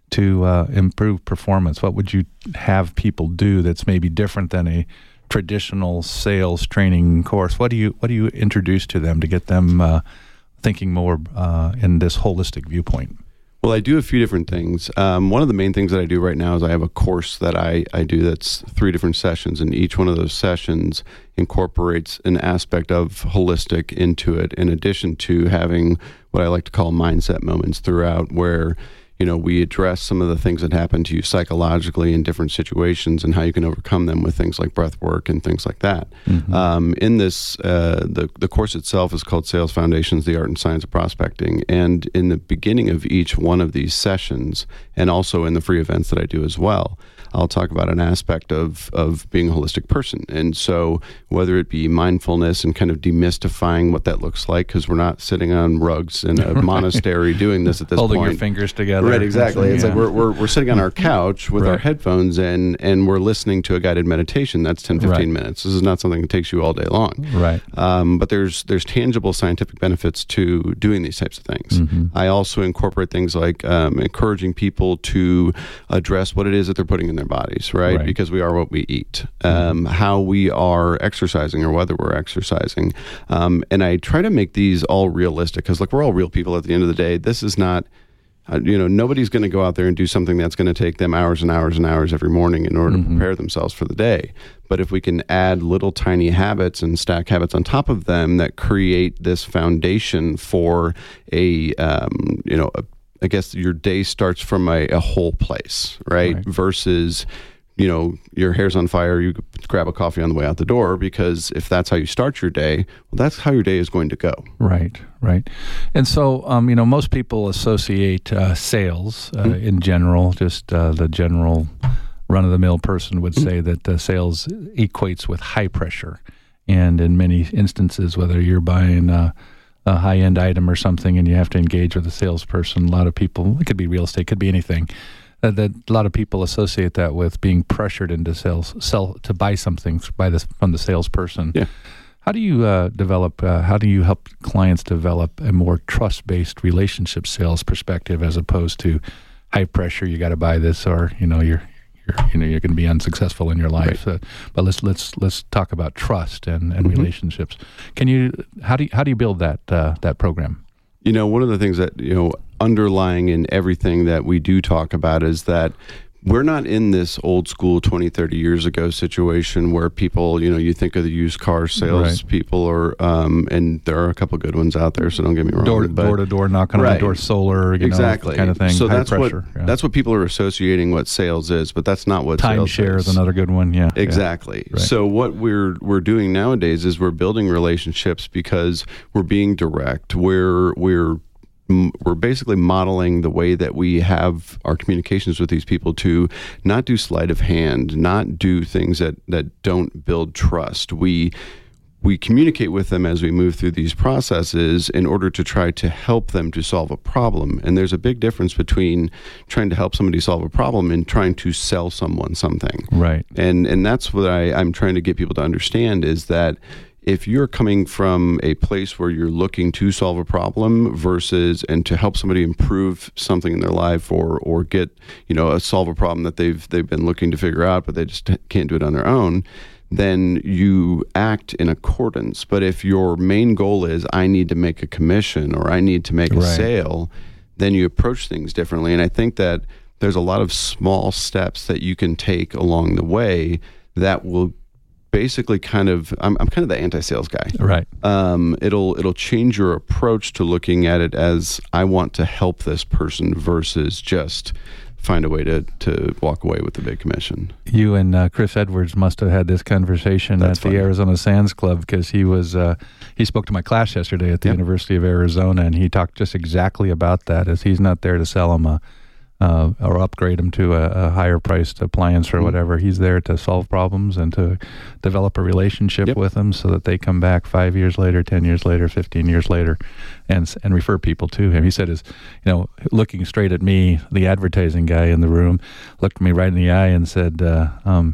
to uh, improve performance? What would you have people do that's maybe different than a traditional sales training course? What do you what do you introduce to them to get them uh, thinking more uh, in this holistic viewpoint? Well, I do a few different things. Um, one of the main things that I do right now is I have a course that I, I do that's three different sessions, and each one of those sessions incorporates an aspect of holistic into it, in addition to having what I like to call mindset moments throughout, where you know, we address some of the things that happen to you psychologically in different situations and how you can overcome them with things like breath work and things like that. Mm-hmm. Um, in this, uh, the, the course itself is called Sales Foundations, the Art and Science of Prospecting. And in the beginning of each one of these sessions, and also in the free events that I do as well, I'll talk about an aspect of, of being a holistic person. And so whether it be mindfulness and kind of demystifying what that looks like, because we're not sitting on rugs in a right. monastery doing this at this Holding point. Holding your fingers together. Right, exactly. It's yeah. like we're, we're we're sitting on our couch with right. our headphones and, and we're listening to a guided meditation. That's ten, fifteen right. minutes. This is not something that takes you all day long. Right. Um, but there's there's tangible scientific benefits to doing these types of things. Mm-hmm. I also incorporate things like um, encouraging people to address what it is that they're putting in their bodies, right? right. Because we are what we eat. Um, mm-hmm. How we are exercising or whether we're exercising. Um, and I try to make these all realistic because, look, we're all real people at the end of the day. This is not... Uh, you know, nobody's going to go out there and do something that's going to take them hours and hours and hours every morning in order mm-hmm. to prepare themselves for the day. But if we can add little tiny habits and stack habits on top of them that create this foundation for a, um, you know, a, I guess your day starts from a, a whole place, right? right? Versus, you know, your hair's on fire, you grab a coffee on the way out the door, because if that's how you start your day, well, that's how your day is going to go. Right, right. And so, um, you know, most people associate uh, sales uh, mm-hmm. in general, just uh, the general run-of-the-mill person would say that uh, sales equates with high pressure. And in many instances, whether you're buying uh, a high-end item or something and you have to engage with a salesperson, a lot of people, it could be real estate, could be anything, Uh, that a lot of people associate that with being pressured into sales, sell to buy something by this from the salesperson. Yeah. How do you uh, develop? Uh, how do you help clients develop a more trust-based relationship sales perspective as opposed to high pressure? You got to buy this, or you know you're you're you know you're going to be unsuccessful in your life. Right. Uh, but let's let's let's talk about trust and, and mm-hmm. relationships. Can you? How do you, how do you build that uh, that program? You know, one of the things that, you know, underlying in everything that we do talk about is that we're not in this old school twenty, thirty years ago situation where people, you know, you think of the used car sales right. people or, um, and there are a couple good ones out there, so don't get me wrong. Door, but, door to door, knocking right. on the door, solar, you exactly. know, kind of thing. So high that's pressure. what, yeah. that's what people are associating what sales is, but that's not what sales is. Timeshare is another good one, yeah. Exactly. Yeah. Right. So what we're we're doing nowadays is we're building relationships because we're being direct. We're we're We're basically modeling the way that we have our communications with these people to not do sleight of hand, not do things that, that don't build trust. We we communicate with them as we move through these processes in order to try to help them to solve a problem. And there's a big difference between trying to help somebody solve a problem and trying to sell someone something. Right. And and that's what I, I'm trying to get people to understand is that if you're coming from a place where you're looking to solve a problem versus and to help somebody improve something in their life or or get, you know, a solve a problem that they've they've been looking to figure out but they just can't do it on their own, then you act in accordance. But if your main goal is I need to make a commission or I need to make a right. sale, then you approach things differently. And I think that there's a lot of small steps that you can take along the way that will basically kind of, I'm, I'm kind of the anti-sales guy. Right. Um, it'll it'll change your approach to looking at it as I want to help this person versus just find a way to, to walk away with the big commission. You and uh, Chris Edwards must have had this conversation That's at funny. the Arizona Sands Club because he was uh, he spoke to my class yesterday at the yep. University of Arizona, and he talked just exactly about that. As he's not there to sell them a Uh, or upgrade them to a, a higher priced appliance or mm-hmm. whatever. He's there to solve problems and to develop a relationship yep. with them so that they come back five years later, ten years later, fifteen years later, and and refer people to him. He said, "Is you know, looking straight at me, the advertising guy in the room, looked me right in the eye and said, uh, um,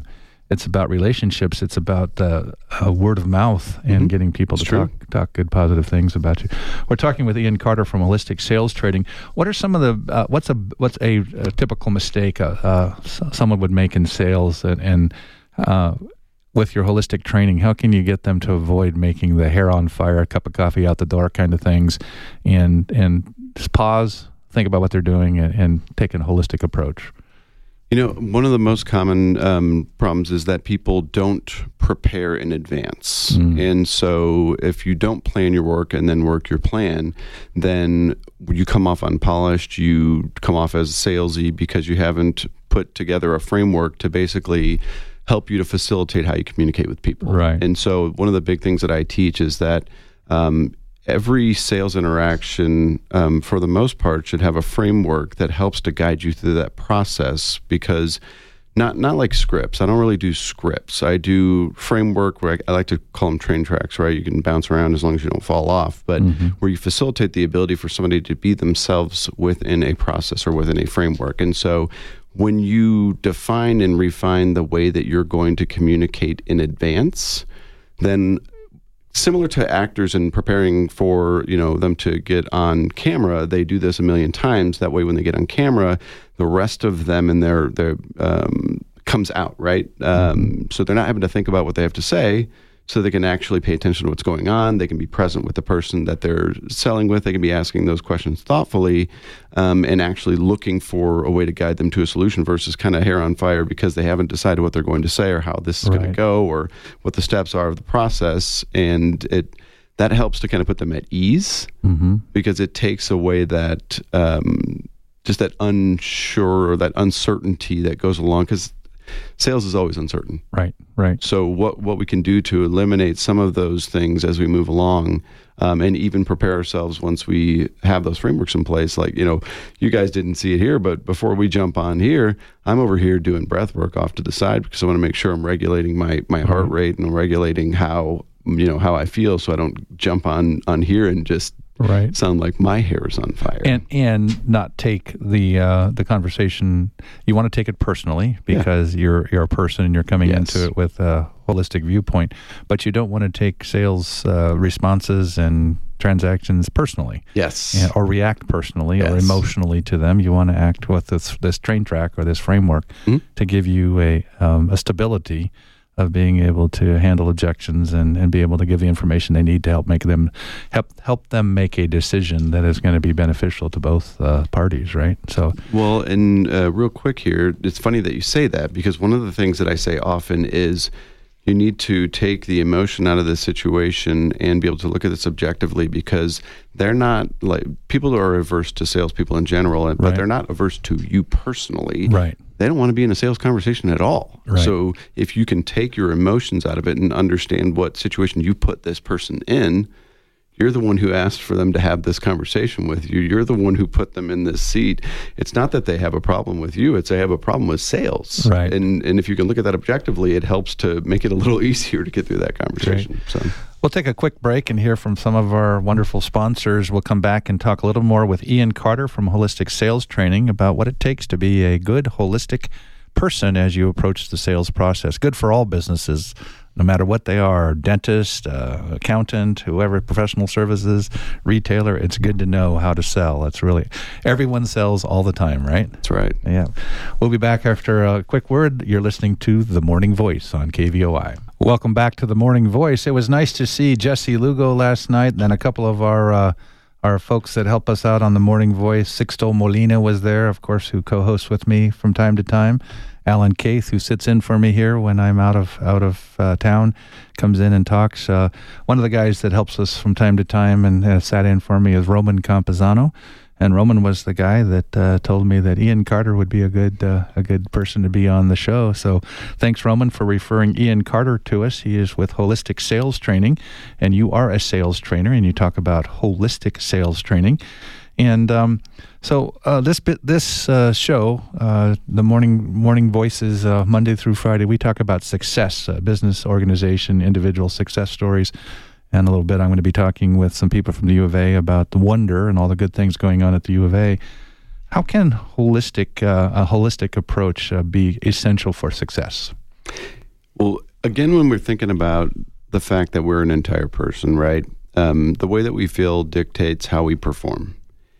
it's about relationships. It's about uh, uh, word of mouth and Mm-hmm. getting people It's to true. talk talk good, positive things about you. We're talking with Ian Carter from Holistic Sales Training. What are some of the uh, what's a what's a, a typical mistake uh, uh, s- someone would make in sales, and, and uh, with your holistic training, how can you get them to avoid making the hair on fire, a cup of coffee out the door kind of things, and and just pause, think about what they're doing, and, and take a holistic approach? You know, one of the most common um, problems is that people don't prepare in advance. Mm. And so if you don't plan your work and then work your plan, then you come off unpolished, you come off as salesy because you haven't put together a framework to basically help you to facilitate how you communicate with people. Right. And so one of the big things that I teach is that um, every sales interaction, um, for the most part, should have a framework that helps to guide you through that process, because not not like scripts. I don't really do scripts. I do framework where I, I like to call them train tracks, right? You can bounce around as long as you don't fall off, but Mm-hmm. where you facilitate the ability for somebody to be themselves within a process or within a framework. And so when you define and refine the way that you're going to communicate in advance, then similar to actors in preparing for, you know, them to get on camera, they do this a million times. That way, when they get on camera, the rest of them and their their um, comes out, right? Um, so they're not having to think about what they have to say, so they can actually pay attention to what's going on. They can be present with the person that they're selling with. They can be asking those questions thoughtfully, um, and actually looking for a way to guide them to a solution versus kind of hair on fire because they haven't decided what they're going to say or how this is going Right. to go or what the steps are of the process. And it that helps to kind of put them at ease, Mm-hmm. because it takes away that um, just that unsure or that uncertainty that goes along, because sales is always uncertain. Right, right. So what what we can do to eliminate some of those things as we move along, um, and even prepare ourselves once we have those frameworks in place. Like, you know, you guys didn't see it here, but before we jump on here, I'm over here doing breath work off to the side because I want to make sure I'm regulating my my heart rate and I'm regulating how, you know, how I feel, so I don't jump on on here and just Right. sound like my hair is on fire. And and not take the uh, the conversation. You want to take it personally because you're you're a person and you're coming Yes. into it with a holistic viewpoint. But you don't want to take sales uh, responses and transactions personally, yes. and, or react personally or Yes. emotionally to them. You want to act with this this train track or this framework Mhm. to give you a um, a stability of being able to handle objections and, and be able to give the information they need to help make them help help them make a decision that is going to be beneficial to both uh, parties, right? So, Well, and uh, real quick here, it's funny that you say that, because one of the things that I say often is you need to take the emotion out of the situation and be able to look at this objectively, because they're not like people are averse to salespeople in general, but Right. they're not averse to you personally. right, They don't want to be in a sales conversation at all. Right. So if you can take your emotions out of it and understand what situation you put this person in, you're the one who asked for them to have this conversation with you. You're the one who put them in this seat. It's not that they have a problem with you. It's they have a problem with sales. Right. And and if you can look at that objectively, it helps to make it a little easier to get through that conversation. So We'll take a quick break and hear from some of our wonderful sponsors. We'll come back and talk a little more with Ian Carter from Holistic Sales Training about what it takes to be a good holistic person as you approach the sales process. Good for all businesses, no matter what they are, dentist, uh, accountant, whoever, professional services, retailer. It's good to know how to sell. It's really, everyone sells all the time, right? that's right. Yeah. We'll be back after a quick word. You're listening to The Morning Voice on K V O I. Welcome back to The Morning Voice. It was nice to see Jesse Lugo last night, and then a couple of our uh, our folks that help us out on The Morning Voice. Sixto Molina was there, of course, who co-hosts with me from time to time. Alan Caith, who sits in for me here when I'm out of out of uh, town, comes in and talks. Uh, one of the guys that helps us from time to time and uh, sat in for me is Roman Camposano. And Roman was the guy that uh, told me that Ian Carter would be a good uh, a good person to be on the show. So thanks, Roman, for referring Ian Carter to us. He is with Holistic Sales Training, and you are a sales trainer, and you talk about holistic sales training. And um, so uh, this bit, this uh, show, uh, the morning morning voices, uh, Monday through Friday, we talk about success, uh, business, organization, individual success stories. And a little bit, I'm going to be talking with some people from the U of A about the wonder and all the good things going on at the U of A. How can holistic uh, a holistic approach uh, be essential for success? Well, again, when we're thinking about the fact that we're an entire person, right? Um, the way that we feel dictates how we perform.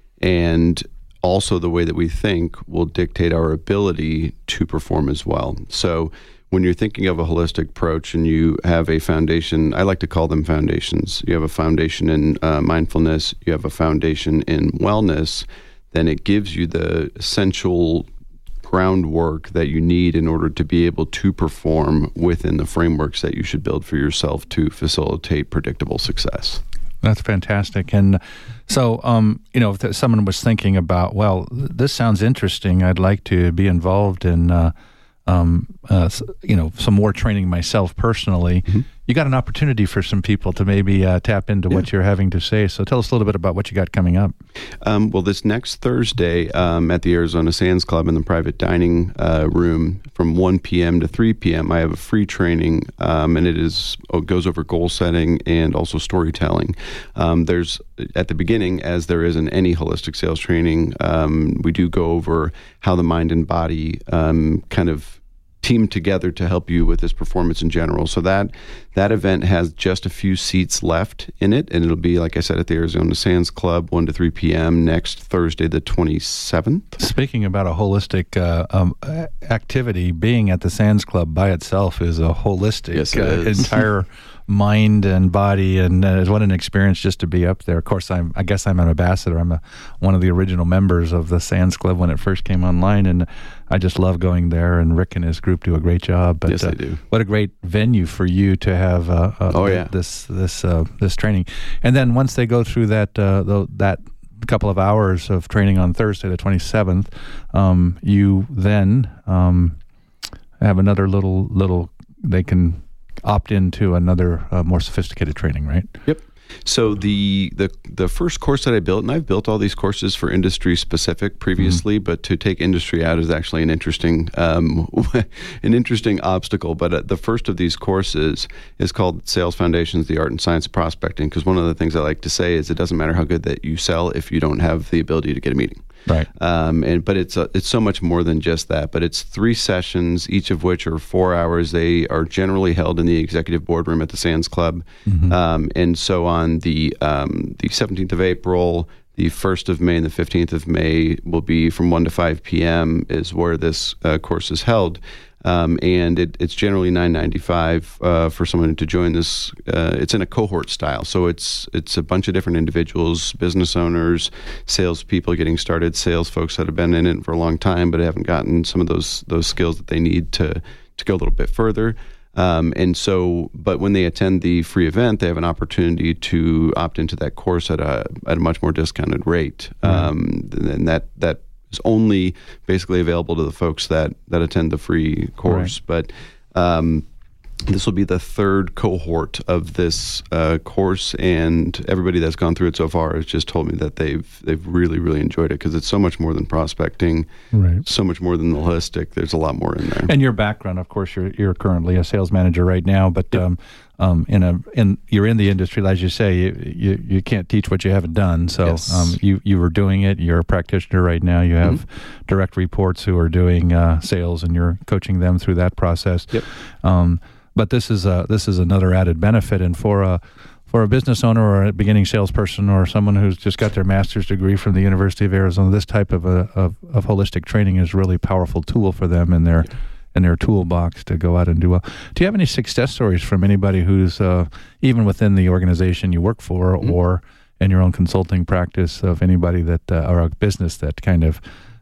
And also the way that we think will dictate our ability to perform as well. So when you're thinking of a holistic approach and you have a foundation, I like to call them foundations. You have a foundation in uh, mindfulness, you have a foundation in wellness, then it gives you the essential groundwork that you need in order to be able to perform within the frameworks that you should build for yourself to facilitate predictable success. That's fantastic. And so, um, you know, if someone was thinking about, well, this sounds interesting, I'd like to be involved in, uh, um, uh, you know, some more training myself personally, mm-hmm. you got an opportunity for some people to maybe uh, tap into yeah. what you're having to say. So tell us a little bit about what you got coming up. Um, well, this next Thursday um, at the Arizona Sands Club in the private dining uh, room from one p.m. to three p.m., I have a free training, um, and it is it goes over goal setting and also storytelling. Um, there's, at the beginning, as there is in any holistic sales training, um, we do go over how the mind and body um, kind of team together to help you with this performance in general. So that that event has just a few seats left in it, and it'll be, like I said, at the Arizona Sands Club, one to three p.m. next Thursday, the twenty-seventh. Speaking about a holistic uh, um, activity, being at the Sands Club by itself is a holistic yes, it uh, is. entire mind and body, and uh, what an experience just to be up there. Of course, I'm, I guess I'm an ambassador. I'm a, one of the original members of the Sands Club when it first came online, and I just love going there, and Rick and his group do a great job. But, yes, uh, they do. What a great venue for you to have uh, uh, oh, yeah. this this uh, this training. And then once they go through that uh, the, that couple of hours of training on Thursday, the twenty-seventh, um, you then um, have another little little they can opt into another uh, more sophisticated training, right? Yep. So the, the the first course that I built, and I've built all these courses for industry specific previously, mm-hmm. but to take industry out is actually an interesting um, an interesting obstacle. But uh, the first of these courses is called Sales Foundations: The Art and Science of Prospecting. Because one of the things I like to say is it doesn't matter how good that you sell if you don't have the ability to get a meeting. Right. Um, and but it's a, it's so much more than just that. But it's three sessions, each of which are four hours. They are generally held in the executive boardroom at the Sands Club. Mm-hmm. Um, and so on the um, the seventeenth of April, the first of May, and the fifteenth of May will be from one to five p.m. is where this uh, course is held. Um, and it, it's generally nine ninety-five uh, for someone to join this. Uh, it's in a cohort style, so it's it's a bunch of different individuals, business owners, salespeople getting started, sales folks that have been in it for a long time but haven't gotten some of those those skills that they need to to go a little bit further. Um, and so, but when they attend the free event, they have an opportunity to opt into that course at a at a much more discounted rate, mm-hmm. um, and that that. is only basically available to the folks that, that attend the free course. Right. But um, this will be the third cohort of this uh, course, and everybody that's gone through it so far has just told me that they've they've really, really enjoyed it because it's so much more than prospecting, right. so much more than the holistic. There's a lot more in there. And your background, of course, you're you're currently a sales manager right now, but yep. um, um, in a in you're in the industry, as you say, you you, you can't teach what you haven't done. So yes. um, you you were doing it. You're a practitioner right now. You have mm-hmm. direct reports who are doing uh, sales, and you're coaching them through that process. Yep. Um, But this is a this is another added benefit, and for a for a business owner or a beginning salesperson or someone who's just got their master's degree from the University of Arizona, this type of a of, of holistic training is a really powerful tool for them in their yeah. in their toolbox to go out and do well. Do you have any success stories from anybody who's uh, even within the organization you work for, mm-hmm. or in your own consulting practice, of anybody that uh, or a business that kind of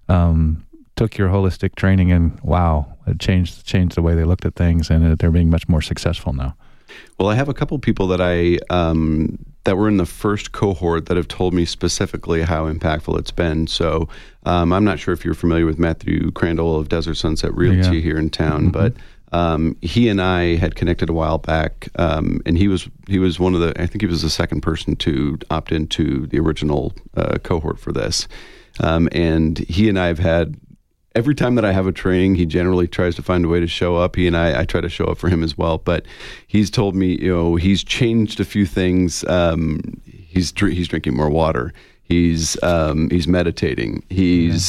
um, took your holistic training and wow, it changed changed the way they looked at things, and they're being much more successful now? Well, I have a couple people that I um, that were in the first cohort that have told me specifically how impactful it's been. So um, I'm not sure if you're familiar with Matthew Crandall of Desert Sunset Realty yeah. here in town, mm-hmm. but um, he and I had connected a while back, um, and he was he was one of the I think he was the second person to opt into the original uh, cohort for this, um, and he and I have had. Every time that I have a training, he generally tries to find a way to show up. He and I, I try to show up for him as well. But he's told me, you know, he's changed a few things. Um, he's he's drinking more water. He's um, he's meditating. He's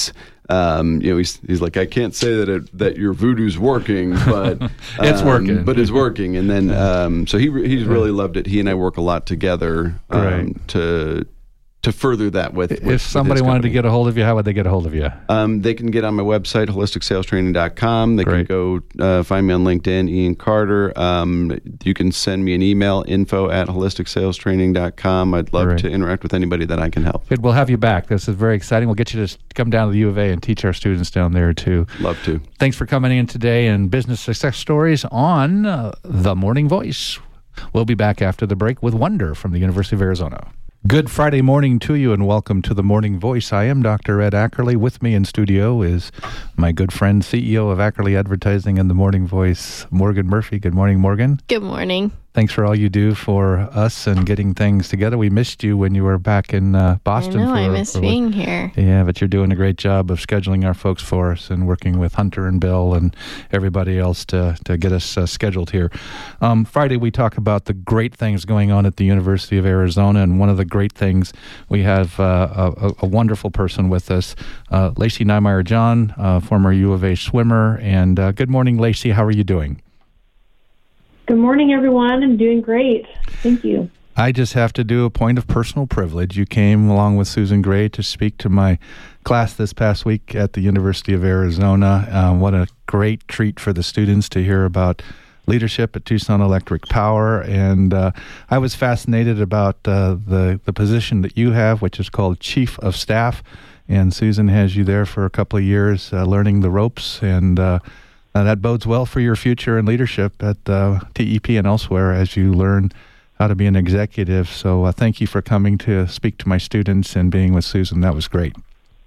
Um, you know, he's, he's like, I can't say that it, that your voodoo's working, but um, It's working. But it's working. And then, um, so he he's really loved it. He and I work a lot together um, Right. to to further that with. with If somebody with his wanted to company. get a hold of you, how would they get a hold of you? Um, they can get on my website, holistic sales training dot com. They Great. can go uh, find me on LinkedIn, Ian Carter. Um, you can send me an email, info at holistic sales training dot com. I'd love Great. to interact with anybody that I can help. Good. We'll have you back. This is very exciting. We'll get you to come down to the U of A and teach our students down there too. Love to. Thanks for coming in today and business success stories on uh, The Morning Voice. We'll be back after the break with Wonder from the University of Arizona. Good Friday morning to you and welcome to The Morning Voice. I am Doctor Ed Ackerley. With me in studio is my good friend, C E O of Ackerley Advertising and The Morning Voice, Morgan Murphy. Good morning, Morgan. Good morning. Thanks for all you do for us and getting things together. We missed you when you were back in uh, Boston. I know, for, I miss for being here. Yeah, but you're doing a great job of scheduling our folks for us and working with Hunter and Bill and everybody else to, to get us uh, scheduled here. Um, Friday, we talk about the great things going on at the University of Arizona, and one of the great things, we have uh, a, a wonderful person with us, uh, Lacey Niemeyer-John, uh, former U of A swimmer. And uh, good morning, Lacey. How are you doing? Good morning, everyone. I'm doing great. Thank you. I just have to do a point of personal privilege. You came along with Susan Gray to speak to my class this past week at the University of Arizona. Uh, what a great treat for the students to hear about leadership at Tucson Electric Power. And uh, I was fascinated about uh, the, the position that you have, which is called Chief of Staff. And Susan has you there for a couple of years uh, learning the ropes, and uh, Uh, that bodes well for your future in leadership at uh, T E P and elsewhere as you learn how to be an executive. So uh, thank you for coming to speak to my students and being with Susan. That was great.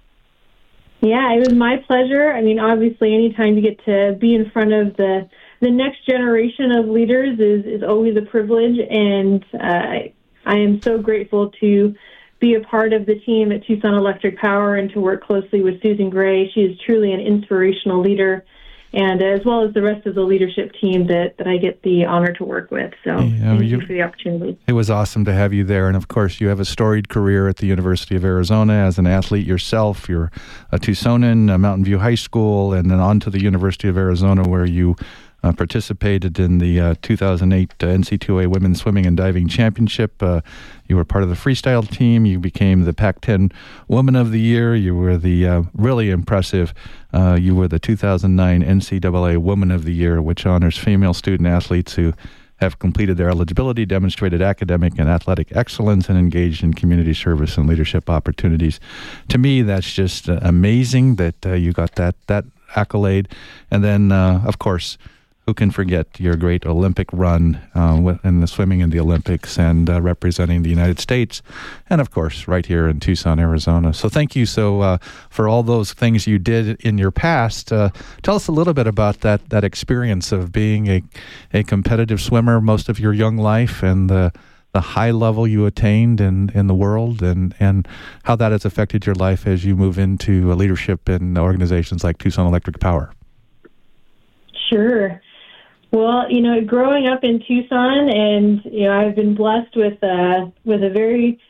Yeah, it was my pleasure. I mean, obviously, anytime you get to be in front of the the next generation of leaders is, is always a privilege, and uh, I am so grateful to be a part of the team at Tucson Electric Power and to work closely with Susan Gray. She is truly an inspirational leader, and as well as the rest of the leadership team that, that I get the honor to work with. So Yeah, thank you- you for the opportunity. It was awesome to have you there. And of course, you have a storied career at the University of Arizona as an athlete yourself. You're a Tucsonan, a Mountain View High School, and then on to the University of Arizona, where you uh, participated in the uh, two thousand eight uh, N C double A Women's Swimming and Diving Championship. Uh, you were part of the freestyle team. You became the Pac ten Woman of the Year. You were the uh, really impressive. Uh, you were the two thousand nine N C double A Woman of the Year, which honors female student athletes who have completed their eligibility, demonstrated academic and athletic excellence, and engaged in community service and leadership opportunities. To me, that's just uh, amazing that uh, you got that that accolade. And then, uh, of course, who can forget your great Olympic run uh, with- in the swimming in the Olympics and uh, representing the United States, and of course, right here in Tucson, Arizona. So thank you so uh, for all those things you did in your past. Uh, tell us a little bit about that that experience of being a a competitive swimmer most of your young life, and the the high level you attained in, in the world, and, and how that has affected your life as you move into uh, leadership in organizations like Tucson Electric Power. Sure. Well, you know, growing up in Tucson, and you know, I've been blessed with uh, with a very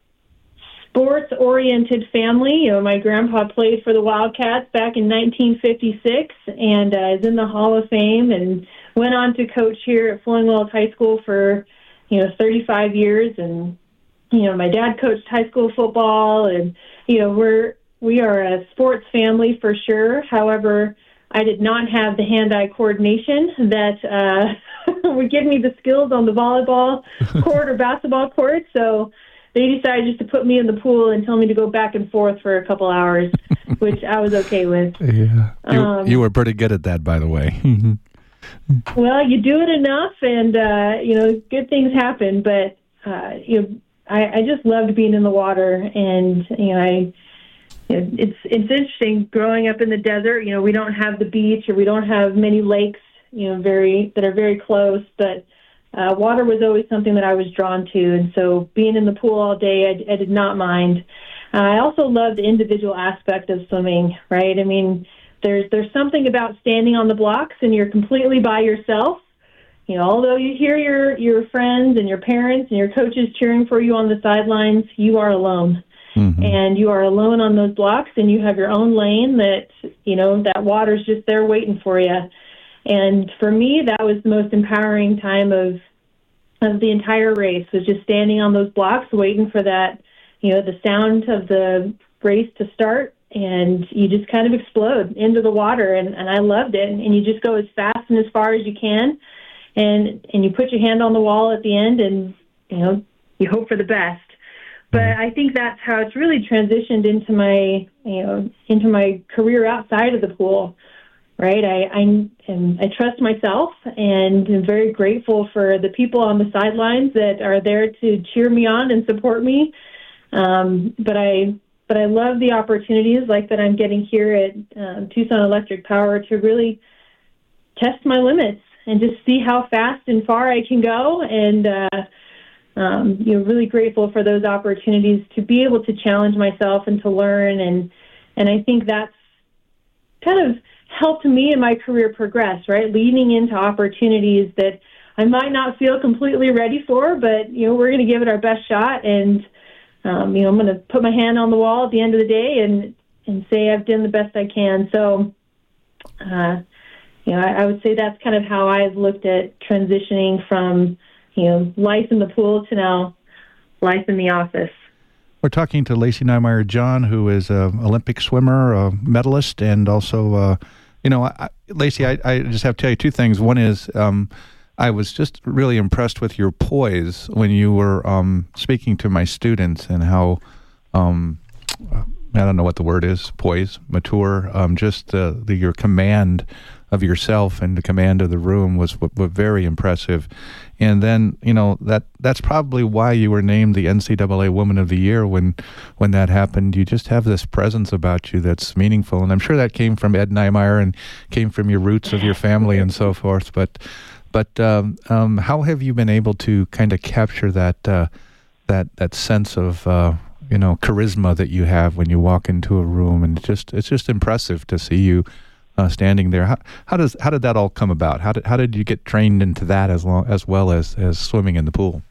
sports-oriented family. You know, my grandpa played for the Wildcats back in nineteen fifty-six, and uh, is in the Hall of Fame, and went on to coach here at Flowing Wells High School for you know thirty-five years. And you know, my dad coached high school football, and you know, we're we are a sports family for sure. However, I did not have the hand-eye coordination that uh, would give me the skills on the volleyball court or basketball court. So they decided just to put me in the pool and tell me to go back and forth for a couple hours, which I was okay with. Yeah, you, Um, you were pretty good at that, by the way. Well, you do it enough, and uh, you know, good things happen. But uh, you know, I, I just loved being in the water, and you know, I. It's it's interesting growing up in the desert. You know, we don't have the beach, or we don't have many lakes, you know, very that are very close. But uh, water was always something that I was drawn to, and so being in the pool all day, I, I did not mind. Uh, I also love the individual aspect of swimming. Right? I mean, there's there's something about standing on the blocks and you're completely by yourself. You know, although you hear your your friends and your parents and your coaches cheering for you on the sidelines, you are alone. Mm-hmm. And you are alone on those blocks, and you have your own lane that, you know, that water's just there waiting for you. And for me, that was the most empowering time of of the entire race, was just standing on those blocks waiting for that, you know, the sound of the race to start, and you just kind of explode into the water, and, and I loved it. And you just go as fast and as far as you can, and and you put your hand on the wall at the end, and, you know, you hope for the best. But I think that's how it's really transitioned into my, you know, into my career outside of the pool. Right, I I, am, I trust myself, and I'm very grateful for the people on the sidelines that are there to cheer me on and support me. Um, but I but I love the opportunities like that I'm getting here at um, Tucson Electric Power to really test my limits and just see how fast and far I can go. And uh, um, you know, really grateful for those opportunities to be able to challenge myself and to learn. And and I think that's kind of helped me in my career progress, right? Leaning into opportunities that I might not feel completely ready for, but, you know, we're going to give it our best shot. And, um, you know, I'm going to put my hand on the wall at the end of the day and, and say I've done the best I can. So, uh, you know, I, I would say that's kind of how I've looked at transitioning from, you know, life in the pool to now life in the office. We're talking to Lacey Neimeyer John, who is an Olympic swimmer, a medalist, and also, uh, you know, I, Lacey, I, I just have to tell you two things. One is um, I was just really impressed with your poise when you were um, speaking to my students, and how, um, I don't know what the word is, poise, mature, um, just uh, the, your command of yourself and the command of the room was, was very impressive. And then, you know, that that's probably why you were named the N C double A Woman of the Year when when that happened. You just have this presence about you that's meaningful. And I'm sure that came from Ed Neimeyer and came from your roots of your family and so forth. But but um, um, how have you been able to kind of capture that uh, that that sense of uh, you know, charisma that you have when you walk into a room? And it's just it's just impressive to see you Uh, standing there. How, how does how did that all come about? How did how did you get trained into that as long as well as, as swimming in the pool?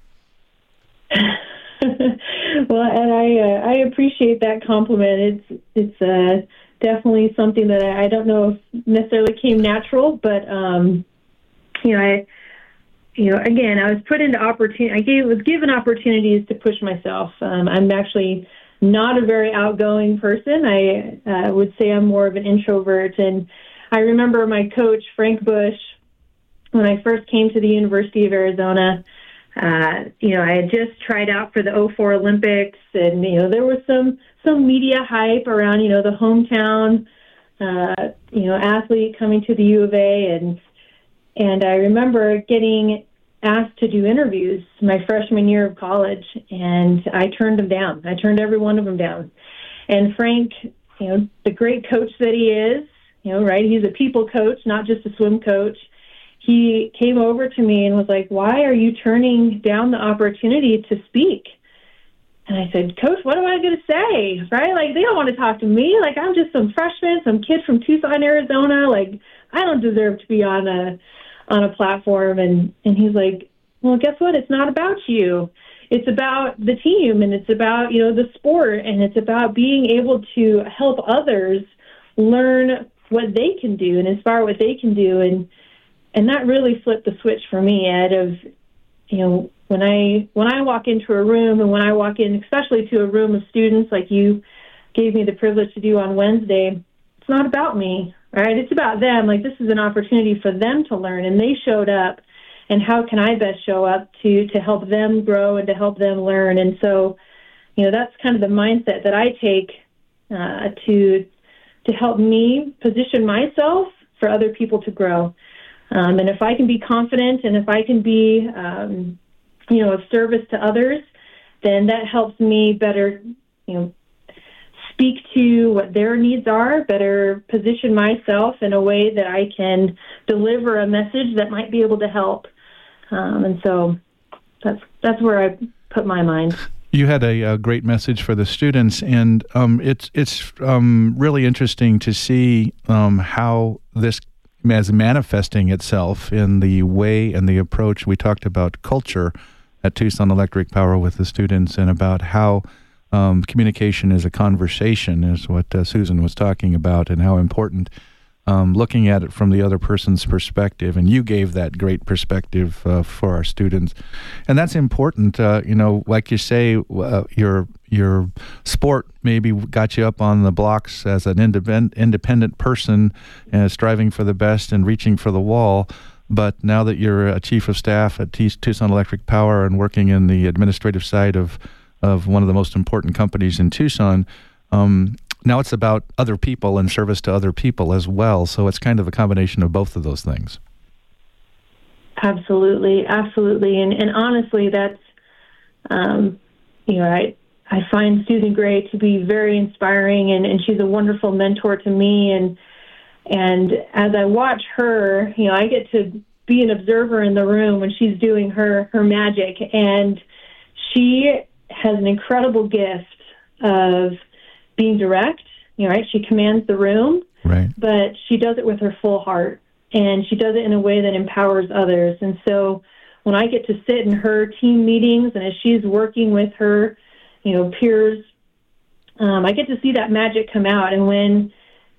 Well, and I uh, I appreciate that compliment. It's it's uh, definitely something that I, I don't know if necessarily came natural, but um, you know, I you know again I was put into opportunity. I gave was given opportunities to push myself. Um, I'm actually not a very outgoing person. I uh, would say I'm more of an introvert. And I remember my coach, Frank Bush, when I first came to the University of Arizona, uh, you know, I had just tried out for the oh four Olympics, and, you know, there was some, some media hype around, you know, the hometown, uh, you know, athlete coming to the U of A. And, and I remember getting asked to do interviews my freshman year of college, and I turned them down. I turned every one of them down. And Frank, you know, the great coach that he is, you know, right, he's a people coach, not just a swim coach. He came over to me and was like, "Why are you turning down the opportunity to speak?" And I said, "Coach, what am I going to say?" Right? Like, they don't want to talk to me. Like, I'm just some freshman, some kid from Tucson, Arizona. Like, I don't deserve to be on a on a platform. And, and he's like, "Well, guess what? It's not about you. It's about the team, and it's about, you know, the sport, and it's about being able to help others learn what they can do and inspire what they can do." And, and that really flipped the switch for me, Ed, of, you know, when I, when I walk into a room, and when I walk in, especially to a room of students like you gave me the privilege to do on Wednesday, it's not about me. Right? It's about them. Like, this is an opportunity for them to learn, and they showed up, and how can I best show up to, to help them grow and to help them learn? And so, you know, that's kind of the mindset that I take uh, to, to help me position myself for other people to grow. Um, and if I can be confident, and if I can be, um, you know, of service to others, then that helps me better, you know, speak to what their needs are, better position myself in a way that I can deliver a message that might be able to help. Um, and so that's that's where I put my mind. You had a, a great message for the students, and um, it's it's um, really interesting to see um, how this is manifesting itself in the way and the approach. We talked about culture at Tucson Electric Power with the students, and about how um, communication is a conversation, is what uh, Susan was talking about, and how important um, looking at it from the other person's perspective. And you gave that great perspective uh, for our students, and that's important. Uh, you know, like you say, uh, your your sport maybe got you up on the blocks as an independent independent person, uh, striving for the best and reaching for the wall. But now that you're a chief of staff at Tucson Electric Power and working in the administrative side of of one of the most important companies in Tucson, um, now it's about other people and service to other people as well. So it's kind of a combination of both of those things. Absolutely, absolutely. And, and honestly, that's, um, you know, I, I find Susan Gray to be very inspiring, and, and she's a wonderful mentor to me. And And as I watch her, you know, I get to be an observer in the room when she's doing her, her magic. And she has an incredible gift of being direct, you know, right? She commands the room, right? But she does it with her full heart, and she does it in a way that empowers others. And so when I get to sit in her team meetings, and as she's working with her, you know, peers, um, I get to see that magic come out. And when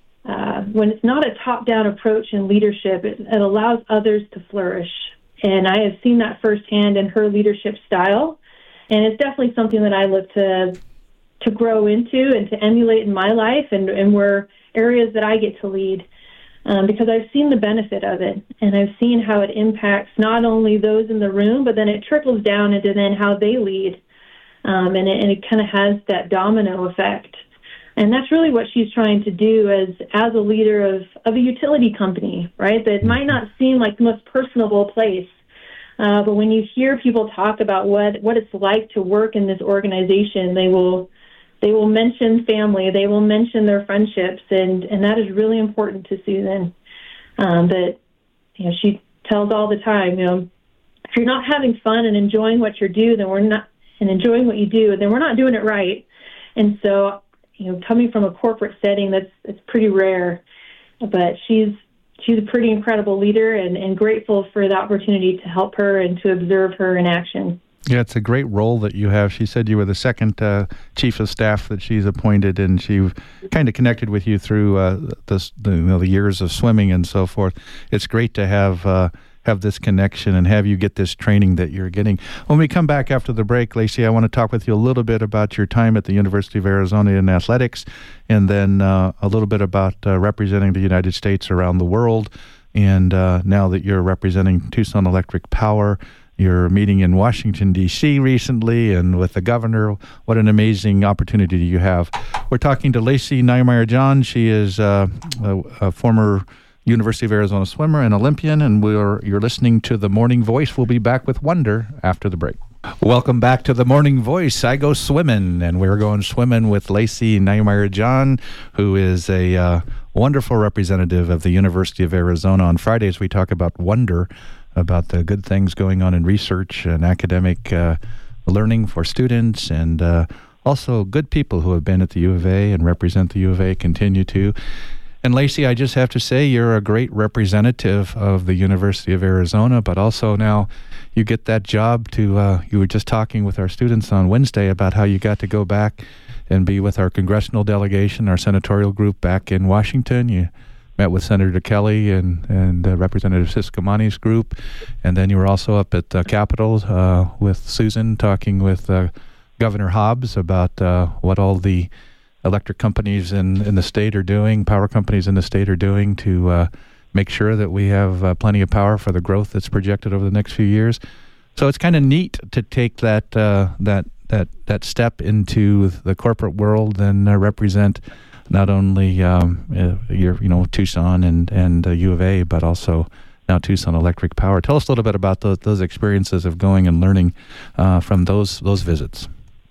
Uh, when it's not a top-down approach in leadership, it, it allows others to flourish. And I have seen that firsthand in her leadership style. And it's definitely something that I look to to grow into and to emulate in my life, and, and where areas that I get to lead, um, because I've seen the benefit of it. And I've seen how it impacts not only those in the room, but then it trickles down into then how they lead. Um, and it, and it kind of has that domino effect. And that's really what she's trying to do as as a leader of, of a utility company, right? That might not seem like the most personable place. Uh, but when you hear people talk about what, what it's like to work in this organization, they will they will mention family, they will mention their friendships, and, and that is really important to Susan. Um, but you know, she tells all the time, you know, if you're not having fun and enjoying what you do, then we're not and enjoying what you do, then we're not doing it right. And so, you know, coming from a corporate setting, that's it's pretty rare. But she's she's a pretty incredible leader, and, and grateful for the opportunity to help her and to observe her in action. Yeah, it's a great role that you have. She said you were the second uh, chief of staff that she's appointed, and she kind of connected with you through uh, this, the, you know, the years of swimming and so forth. It's great to have uh, have this connection and have you get this training that you're getting. When we come back after the break, Lacey, I want to talk with you a little bit about your time at the University of Arizona in athletics, and then uh, a little bit about uh, representing the United States around the world. And uh, now that you're representing Tucson Electric Power, you're meeting in Washington, D C recently, and with the governor. What an amazing opportunity you have. We're talking to Lacey Neimeyer-John. She is uh, a, a former University of Arizona swimmer and Olympian, and we're you're listening to The Morning Voice. We'll be back with Wonder after the break. Welcome back to The Morning Voice. I go swimming, and we're going swimming with Lacey Neimeyer-John, who is a uh, wonderful representative of the University of Arizona. On Fridays, we talk about wonder, about the good things going on in research and academic uh, learning for students, and uh, also good people who have been at the U of A and represent the U of A, continue to. And Lacey, I just have to say you're a great representative of the University of Arizona, but also now you get that job to, uh, you were just talking with our students on Wednesday about how you got to go back and be with our congressional delegation, our senatorial group back in Washington. You met with Senator Kelly and, and uh, Representative Siscomani's group, and then you were also up at the Capitol uh, with Susan, talking with uh, Governor Hobbs about uh, what all the electric companies in, in the state are doing, power companies in the state are doing to uh, make sure that we have uh, plenty of power for the growth that's projected over the next few years. So it's kind of neat to take that uh, that that that step into the corporate world and uh, represent not only um, uh, your you know Tucson and and uh, U of A, but also now Tucson Electric Power. Tell us a little bit about those, those experiences of going and learning uh, from those those visits.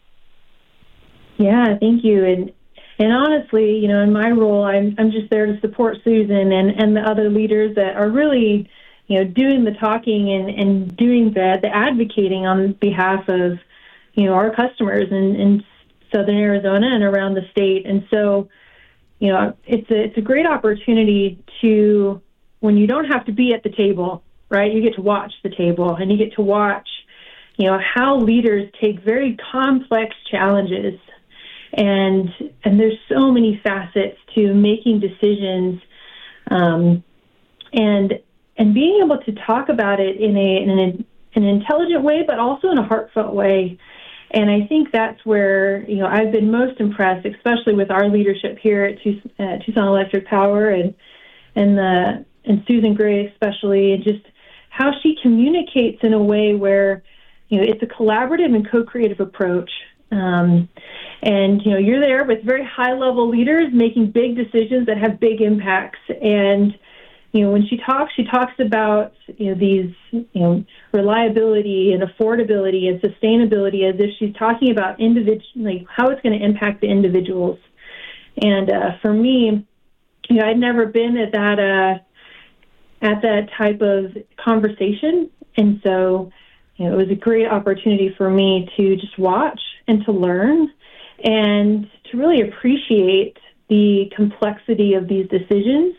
Yeah, thank you. And and honestly, you know, in my role, I'm I'm just there to support Susan and, and the other leaders that are really, you know, doing the talking and, and doing the, the advocating on behalf of, you know, our customers in, in Southern Arizona and around the state. And so, you know, it's a, it's a great opportunity to, when you don't have to be at the table, right, you get to watch the table, and you get to watch, you know, how leaders take very complex challenges And and there's so many facets to making decisions, um, and and being able to talk about it in a in an, an intelligent way, but also in a heartfelt way. And I think that's where, you know, I've been most impressed, especially with our leadership here at Tucson, uh, Tucson Electric Power, and and the and Susan Gray especially, and just how she communicates in a way where, you know, it's a collaborative and co-creative approach. Um, and, you know, you're there with very high-level leaders making big decisions that have big impacts. And, you know, when she talks, she talks about, you know, these, you know, reliability and affordability and sustainability as if she's talking about individual, like how it's going to impact the individuals. And uh, for me, you know, I'd never been at that uh, at that type of conversation, and so, you know, it was a great opportunity for me to just watch and to learn and to really appreciate the complexity of these decisions,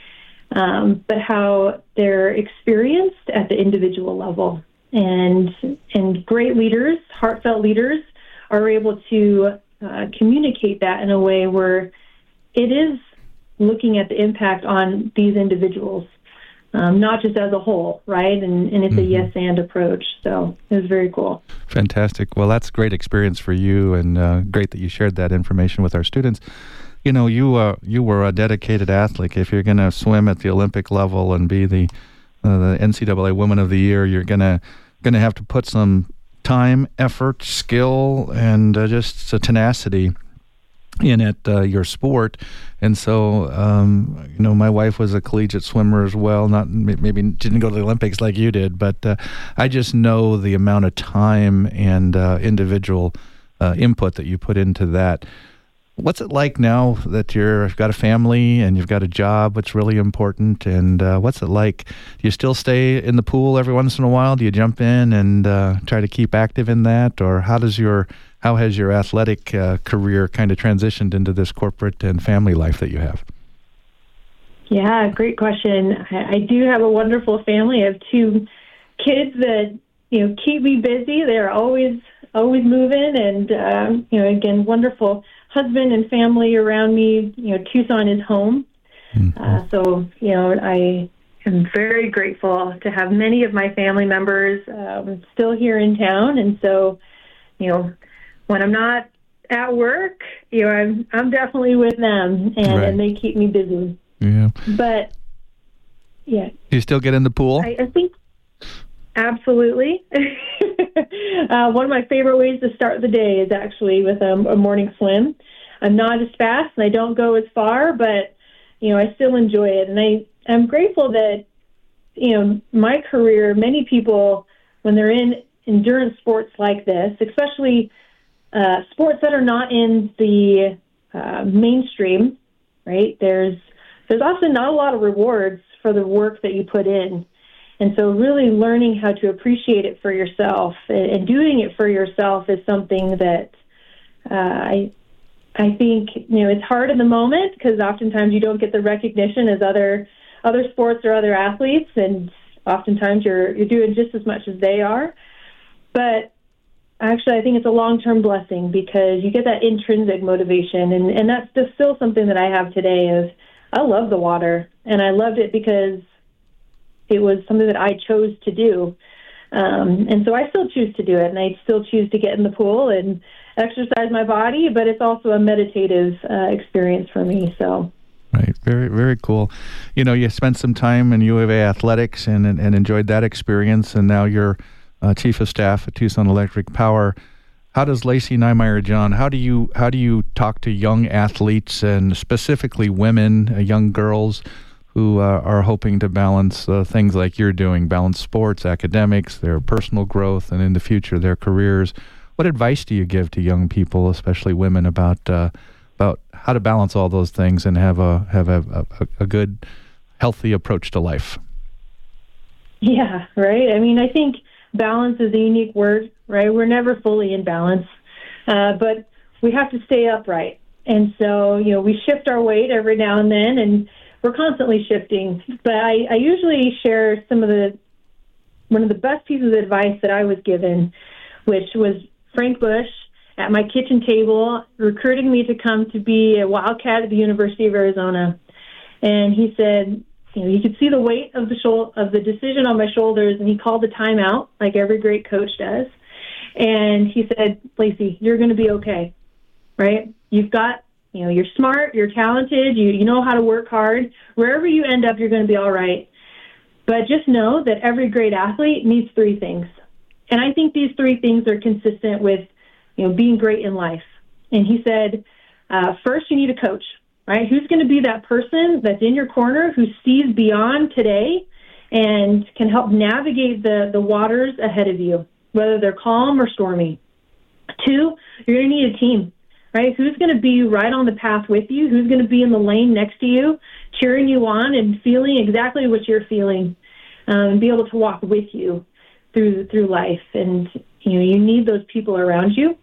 um, but how they're experienced at the individual level. And and great leaders, heartfelt leaders, are able to uh, communicate that in a way where it is looking at the impact on these individuals, um, not just as a whole, right? And, and it's mm-hmm. a yes-and approach. So it was very cool. Fantastic. Well, that's a great experience for you, and uh, great that you shared that information with our students. You know, you uh, you were a dedicated athlete. If you're going to swim at the Olympic level and be the uh, the N C double A Woman of the Year, you're gonna gonna have to put some time, effort, skill, and uh, just uh, tenacity in it, uh, your sport. And so, um, you know, my wife was a collegiate swimmer as well, not maybe didn't go to the Olympics like you did, but uh, I just know the amount of time and uh, individual uh, input that you put into that. What's it like now that you're, you've got a family and you've got a job? What's really important? And uh, what's it like? Do you still stay in the pool every once in a while? Do you jump in and uh, try to keep active in that? Or how does your how has your athletic uh, career kind of transitioned into this corporate and family life that you have? Yeah, great question. I, I do have a wonderful family. I have two kids that, you know, keep me busy. They're always always moving, and um, you know, again, wonderful husband and family around me. You know, Tucson is home. Mm-hmm. Uh, so, you know, I am very grateful to have many of my family members um, still here in town. And so, you know, when I'm not at work, you know, I'm I'm definitely with them, and, right. and they keep me busy. Yeah. But, yeah. You still get in the pool? I, I think absolutely. uh, one of my favorite ways to start the day is actually with a, a morning swim. I'm not as fast and I don't go as far, but, you know, I still enjoy it. And I, I'm grateful that, you know, my career, many people, when they're in endurance sports like this, especially uh, sports that are not in the uh, mainstream, right, there's there's often not a lot of rewards for the work that you put in. And so really learning how to appreciate it for yourself and, and doing it for yourself is something that uh, I I think, you know, it's hard in the moment because oftentimes you don't get the recognition as other other sports or other athletes, and oftentimes you're you're doing just as much as they are. But actually, I think it's a long-term blessing because you get that intrinsic motivation, and, and that's just still something that I have today is I love the water, and I loved it because it was something that I chose to do. Um, and so I still choose to do it, and I still choose to get in the pool and exercise my body, but it's also a meditative uh, experience for me. So, right, very, very cool. You know, you spent some time in U of A athletics and and, and enjoyed that experience, and now you're uh, chief of staff at Tucson Electric Power. How does Lacey Niemeyer John? How do you how do you talk to young athletes and specifically women, uh, young girls who uh, are hoping to balance uh, things like you're doing, balance sports, academics, their personal growth, and in the future their careers? What advice do you give to young people, especially women, about uh, about how to balance all those things and have a have a, a, a good, healthy approach to life? Yeah, right. I mean, I think balance is a unique word, right? We're never fully in balance, uh, but we have to stay upright. And so, you know, we shift our weight every now and then, and we're constantly shifting. But I, I usually share some of the one of the best pieces of advice that I was given, which was Frank Bush at my kitchen table, recruiting me to come to be a Wildcat at the University of Arizona. And he said, you know, you could see the weight of the shou- of the decision on my shoulders, and he called a timeout, like every great coach does. And he said, Lacey, you're going to be okay, right? You've got, you know, you're smart, you're talented, you, you know how to work hard. Wherever you end up, you're going to be all right. But just know that every great athlete needs three things. And I think these three things are consistent with, you know, being great in life. And he said, uh, first, you need a coach, right? Who's going to be that person that's in your corner who sees beyond today and can help navigate the, the waters ahead of you, whether they're calm or stormy. Two, you're going to need a team, right? Who's going to be right on the path with you? Who's going to be in the lane next to you, cheering you on and feeling exactly what you're feeling, um, and be able to walk with you through through life. And, you know, you need those people around you.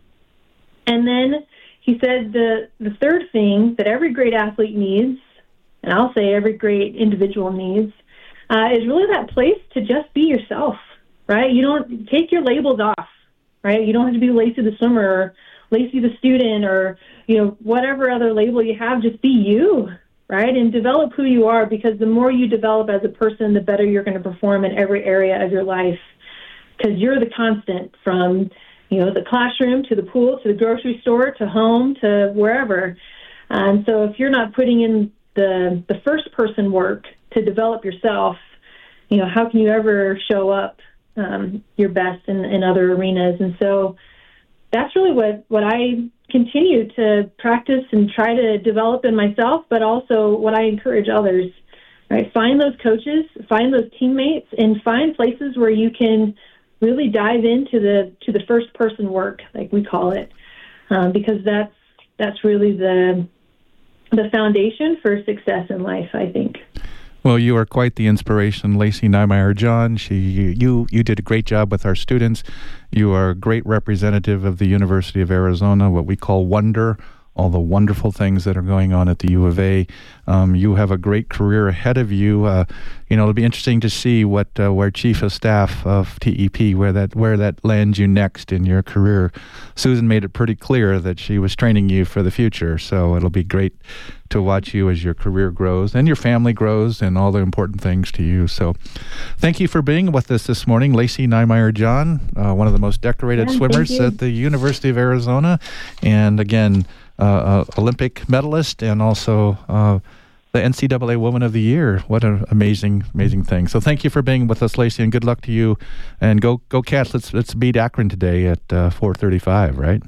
And then he said the, the third thing that every great athlete needs, and I'll say every great individual needs, uh, is really that place to just be yourself, right? You don't take your labels off, right? You don't have to be Lacey the swimmer or Lacey the student or, you know, whatever other label you have. Just be you, right? And develop who you are, because the more you develop as a person, the better you're going to perform in every area of your life, because you're the constant from, you know, the classroom to the pool to the grocery store to home to wherever. And so if you're not putting in the the first person work to develop yourself, you know, how can you ever show up um, your best in, in other arenas? And so that's really what, what I continue to practice and try to develop in myself, but also what I encourage others, right? Find those coaches, find those teammates, and find places where you can really dive into the to the first person work, like we call it, um, because that's that's really the the foundation for success in life, I think. Well, you are quite the inspiration, Lacey Neimeyer-John. She, you, you did a great job with our students. You are a great representative of the University of Arizona, what we call Wonder, all the wonderful things that are going on at the U of A. Um, you have a great career ahead of you. Uh, you know, it'll be interesting to see what uh, where Chief of Staff of T E P, where that where that lands you next in your career. Susan made it pretty clear that she was training you for the future, so it'll be great to watch you as your career grows and your family grows and all the important things to you. So thank you for being with us this morning, Lacey Neimeyer-John, uh, one of the most decorated yeah, swimmers at the University of Arizona. And again, uh, uh, Olympic medalist and also uh, the N C double A Woman of the Year. What an amazing, amazing thing. So thank you for being with us, Lacey, and good luck to you. And go go Cats. Let's, let's beat Akron today at uh, four thirty-five, right?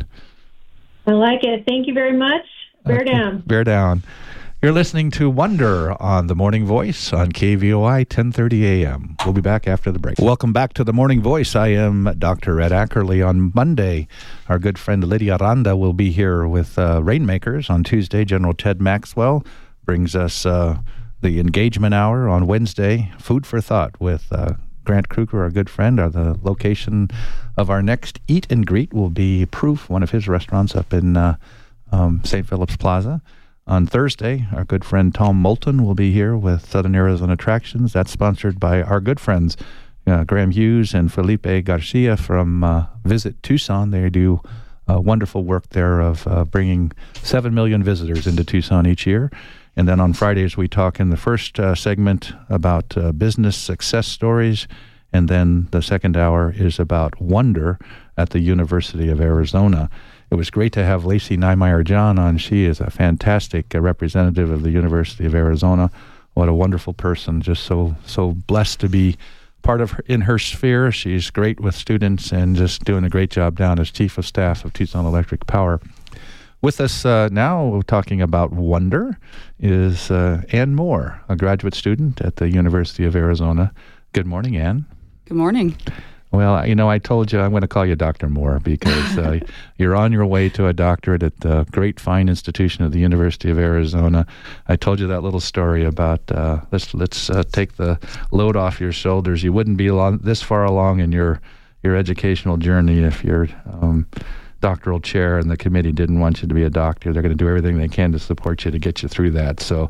I like it. Thank you very much. Bear okay. down. Bear down. You're listening to Wonder on The Morning Voice on K V O I ten thirty a.m. We'll be back after the break. Welcome back to The Morning Voice. I am Doctor Ed Ackerley. On Monday, our good friend Lydia Aranda will be here with uh, Rainmakers. On Tuesday, General Ted Maxwell brings us uh, the Engagement Hour. On Wednesday, Food for Thought with uh, Grant Kruger, our good friend. Our, the location of our next Eat and Greet will be Proof, one of his restaurants up in uh, um, Saint Philip's Plaza. On Thursday, our good friend Tom Moulton will be here with Southern Arizona Attractions. That's sponsored by our good friends uh, Graham Hughes and Felipe Garcia from uh, Visit Tucson. They do uh, wonderful work there of uh, bringing seven million visitors into Tucson each year. And then on Fridays, we talk in the first uh, segment about uh, business success stories. And then the second hour is about wonder at the University of Arizona. It was great to have Lacey Neimeyer-John on. She is a fantastic uh, representative of the University of Arizona. What a wonderful person. Just so so blessed to be part of her, in her sphere. She's great with students and just doing a great job down as Chief of Staff of Tucson Electric Power. With us uh, now, talking about wonder, is uh, Ann Moore, a graduate student at the University of Arizona. Good morning, Ann. Good morning. Well, you know, I told you I'm going to call you Doctor Moore because uh, you're on your way to a doctorate at the great fine institution of the University of Arizona. I told you that little story about uh, let's let's uh, take the load off your shoulders. You wouldn't be long, this far along in your your educational journey if your um, doctoral chair and the committee didn't want you to be a doctor. They're going to do everything they can to support you to get you through that. So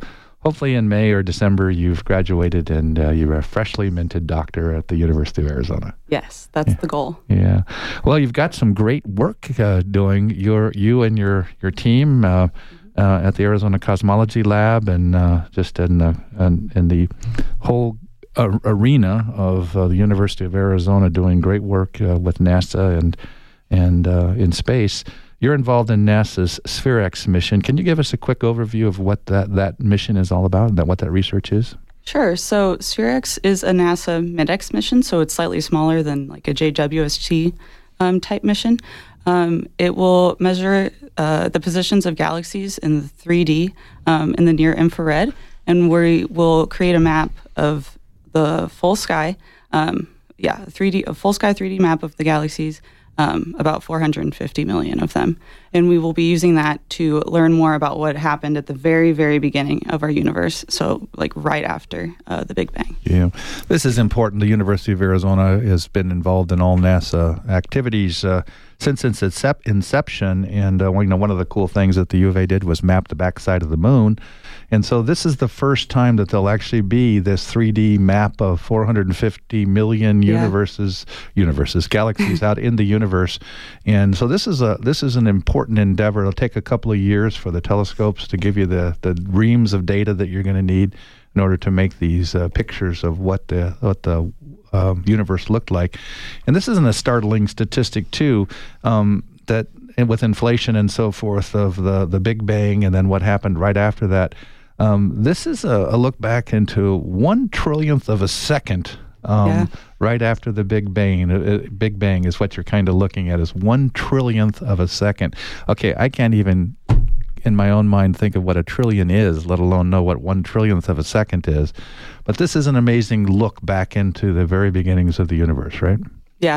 hopefully in May or December you've graduated and uh, you're a freshly minted doctor at the University of Arizona. Yes, that's yeah. the goal. Yeah. Well, you've got some great work uh, doing. Your you and your your team uh, uh, at the Arizona Cosmology Lab, and uh, just in uh, in, in the whole uh, arena of uh, the University of Arizona, doing great work uh, with NASA and and uh, in space. You're involved in NASA's SphereX mission. Can you give us a quick overview of what that, that mission is all about, and that what that research is? Sure. So SphereX is a NASA MidX mission, so it's slightly smaller than like a J W S T um, type mission. Um, it will measure uh, the positions of galaxies in the three D um, in the near infrared, and we will create a map of the full sky. Um, yeah, three D a full sky three D map of the galaxies. Um, about four hundred fifty million of them. And we will be using that to learn more about what happened at the very, very beginning of our universe. So, like right after uh, the Big Bang. Yeah. This is important. The University of Arizona has been involved in all NASA activities uh, since its inception. And uh, you know, one of the cool things that the U of A did was map the backside of the moon. And so this is the first time that there'll actually be this three D map of four hundred fifty million Yeah. universes, universes, galaxies out in the universe. And so this is a this is an important endeavor. It'll take a couple of years for the telescopes to give you the, the reams of data that you're going to need in order to make these uh, pictures of what the what the um, universe looked like. And this isn't a startling statistic too, um, that with inflation and so forth of the, the Big Bang and then what happened right after that. Um, this is a, a look back into one trillionth of a second um, Yeah. right after the Big Bang. Uh, Big Bang is what you're kind of looking at, is one trillionth of a second. Okay, I can't even, in my own mind, think of what a trillion is, let alone know what one trillionth of a second is. But this is an amazing look back into the very beginnings of the universe, right? Yeah.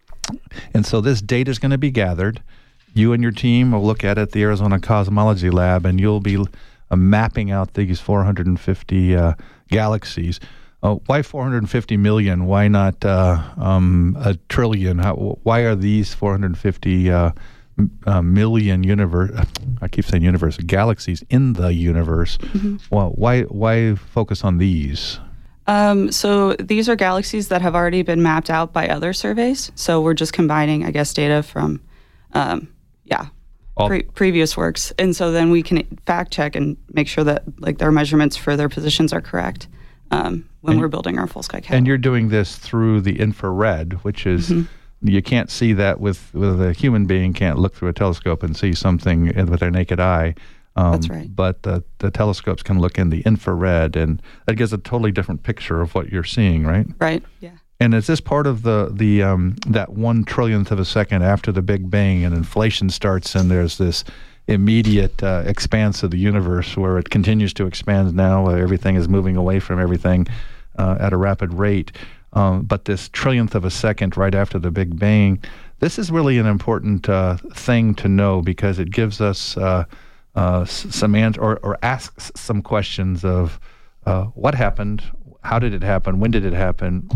And so this data is going to be gathered. You and your team will look at it at the Arizona Cosmology Lab, and you'll be uh, mapping out these four hundred fifty uh, galaxies. Uh, why four hundred fifty million? Why not uh, um, a trillion? How, why are these four hundred fifty uh, m- uh, million universe? I keep saying universe galaxies in the universe. Mm-hmm. Well, why why focus on these? Um, so these are galaxies that have already been mapped out by other surveys. So we're just combining, I guess, data from, um, yeah, All- pre- previous works. And so then we can fact check and make sure that like their measurements for their positions are correct um, when And- we're building our full sky catalog. And you're doing this through the infrared, which is, Mm-hmm. you can't see that with, with a human being can't look through a telescope and see something in- with their naked eye. Um, That's right. But the, the telescopes can look in the infrared, and that gives a totally different picture of what you're seeing, right? Right, yeah. And is this part of the the um, that one trillionth of a second after the Big Bang and inflation starts, and there's this immediate uh, expanse of the universe where it continues to expand now, where everything is moving away from everything uh, at a rapid rate. Um, but this trillionth of a second right after the Big Bang, this is really an important uh, thing to know, because it gives us uh, uh, s- some answer, or, or asks some questions of uh, what happened, how did it happen, when did it happen,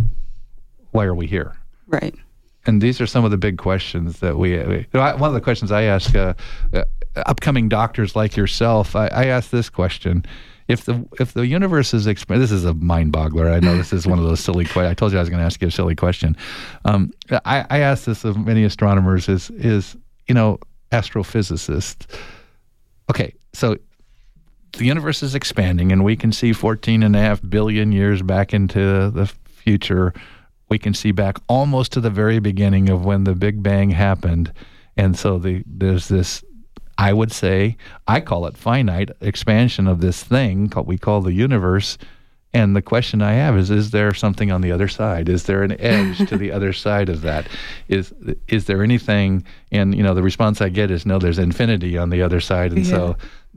why are we here? Right. And these are some of the big questions that we. we you know, I, one of the questions I ask uh, uh, upcoming doctors like yourself, I, I ask this question: If the if the universe is exp- this is a mind boggler. I know this is one of those silly questions. I told you I was going to ask you a silly question. Um, I, I ask this of many astronomers: is is you know astrophysicists? Okay, so the universe is expanding, and we can see fourteen and a half billion years back into the future. We can see back almost to the very beginning of when the Big Bang happened. And so the, there's this, I would say, I call it finite expansion of this thing called, we call the universe. And the question I have is, is there something on the other side? Is there an edge to the other side of that? Is is there anything? And, you know, the response I get is, no, there's infinity on the other side. And Yeah. so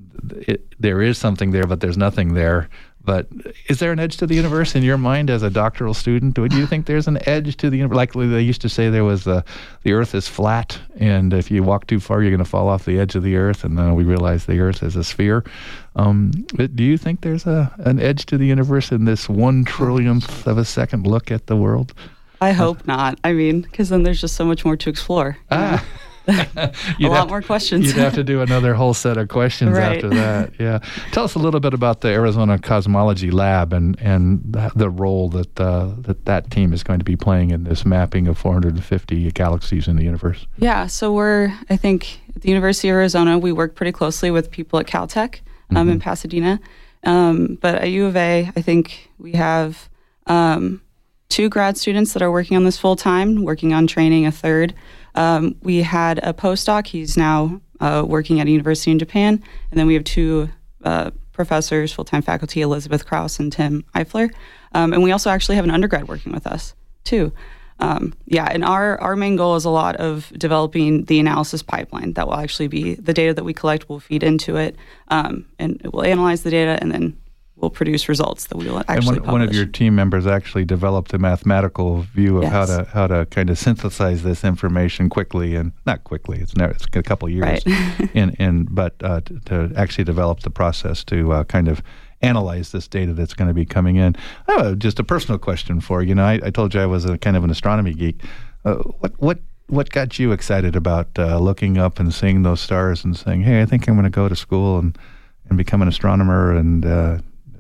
it, there is something there, but there's nothing there. But is there an edge to the universe in your mind as a doctoral student? Do you think there's an edge to the universe? Like they used to say, there was the the Earth is flat, and if you walk too far, you're going to fall off the edge of the Earth. And then we realize the Earth is a sphere. Um, do you think there's a an edge to the universe in this one trillionth of a second look at the world? I hope not. I mean, because then there's just so much more to explore. you know? Ah. a You'd lot have- more questions. You'd have to do another whole set of questions Right. after that. Yeah. Tell us a little bit about the Arizona Cosmology Lab and and the, the role that uh, that that team is going to be playing in this mapping of four hundred fifty galaxies in the universe. Yeah, so we're, I think, at the University of Arizona, we work pretty closely with people at Caltech um, Mm-hmm. in Pasadena. Um, but at U of A, I think we have um, two grad students that are working on this full time, working on training a third. Um, we had a postdoc. He's now uh, working at a university in Japan. And then we have two uh, professors, full-time faculty, Elizabeth Krause and Tim Eifler. Um, and we also actually have an undergrad working with us, too. Um, yeah, and our, our main goal is a lot of developing the analysis pipeline that will actually be the data that we collect will feed into it, um, and it will analyze the data, and then we'll produce results that we will actually And one, publish. one of your team members actually developed a mathematical view of how Yes. to how to kind of synthesize this information quickly, and not quickly. It's never it's a couple of years, Right. in in but uh, to, to actually develop the process to uh, kind of analyze this data that's going to be coming in. I have a, just a personal question for you. You know, I, I told you I was a kind of an astronomy geek. Uh, what what what got you excited about uh, looking up and seeing those stars and saying, "Hey, I think I'm going to go to school and and become an astronomer and uh,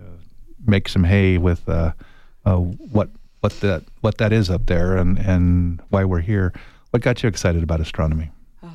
make some hay with uh, uh, what what that what that is up there and, and why we're here." What got you excited about astronomy?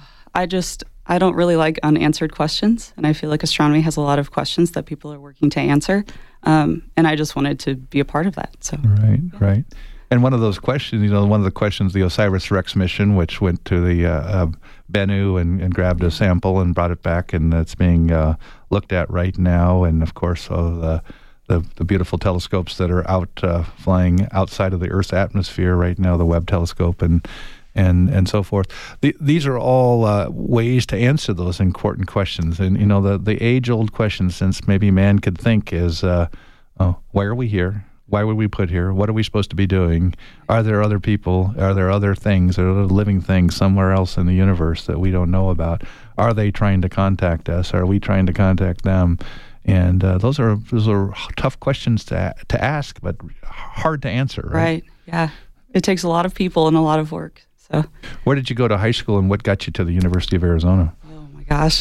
I just, I don't really like unanswered questions, and I feel like astronomy has a lot of questions that people are working to answer, um, and I just wanted to be a part of that. So, Right, right. And one of those questions, you know, one of the questions, the OSIRIS-REx mission, which went to the uh, uh, Bennu and, and grabbed a sample and brought it back, and that's being uh, looked at right now. And of course, all the, the the beautiful telescopes that are out uh, flying outside of the Earth's atmosphere right now, the Webb telescope and and and so forth. The, these are all uh, ways to answer those important questions. And you know, the the age-old question, since maybe man could think, is uh, oh, why are we here? Why were we put here? What are we supposed to be doing? Are there other people? Are there other things? Are there other living things somewhere else in the universe that we don't know about? Are they trying to contact us? Are we trying to contact them? And uh, those are those are tough questions to to ask, but hard to answer. Right? right, yeah, it takes a lot of people and a lot of work. So, Where did you go to high school, and what got you to the University of Arizona? oh my gosh.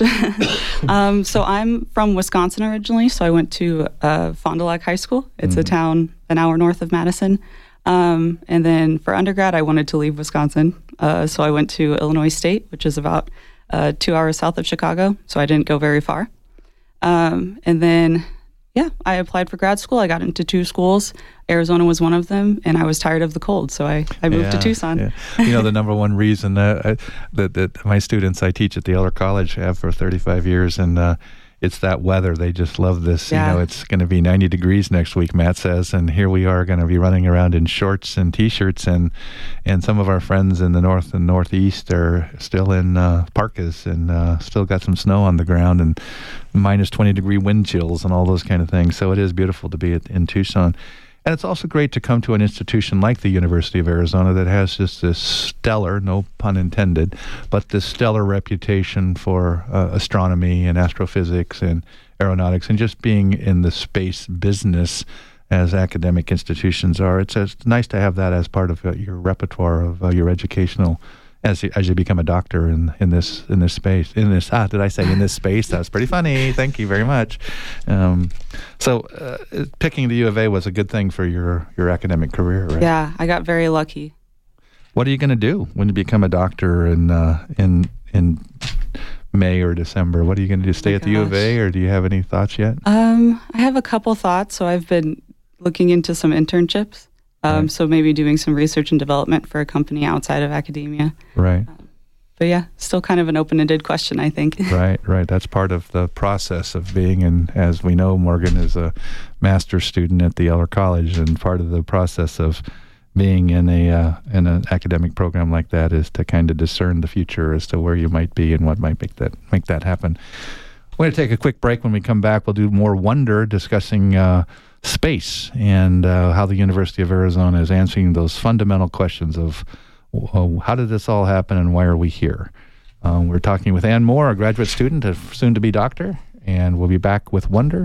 um, so I'm from Wisconsin originally, so I went to uh, Fond du Lac High School. It's Mm-hmm. a town an hour north of Madison. Um, and then for undergrad, I wanted to leave Wisconsin, uh, so I went to Illinois State, which is about uh, two hours south of Chicago, so I didn't go very far. Um, and then, yeah, I applied for grad school. I got into two schools. Arizona was one of them, and I was tired of the cold, so I, I moved to Yeah, Tucson. yeah. You know, the number one reason uh, I, that, that my students I teach at the Eller College have for thirty-five years, and uh, it's that weather. They just love this. Yeah. You know, it's going to be ninety degrees next week, Matt says, and here we are going to be running around in shorts and T-shirts, and and some of our friends in the north and northeast are still in uh, parkas and uh, still got some snow on the ground and minus twenty degree wind chills and all those kind of things. So it is beautiful to be at, in Tucson. And it's also great to come to an institution like the University of Arizona that has just this stellar, no pun intended, but this stellar reputation for uh, astronomy and astrophysics and aeronautics and just being in the space business as academic institutions are. It's, it's nice to have that as part of uh, your repertoire of uh, your educational as you, as you become a doctor in in this in this space in this ah did I say in this space? That's pretty funny. Thank you very much. Um, so uh, picking the U of A was a good thing for your your academic career, right? Yeah, I got very lucky. What are you going to do when you become a doctor in uh, in in May or December? What are you going to do? Stay Oh my at the U of A, gosh. or do you have any thoughts yet? Um, I have a couple thoughts. So I've been looking into some internships. Um, Right. So maybe doing some research and development for a company outside of academia. Right. But yeah, still kind of an open-ended question, I think. Right, right. That's part of the process of being, and as we know, Morgan is a master's student at the Eller College, and part of the process of being in a uh, in an academic program like that is to kind of discern the future as to where you might be and what might make that make that happen. We're going to take a quick break. When we come back, we'll do more Wonder, discussing uh, space and uh, how the University of Arizona is answering those fundamental questions of uh, how did this all happen and why are we here? Um, we're talking with Ann Moore, a graduate student, a soon-to-be doctor, and we'll be back with Wonder on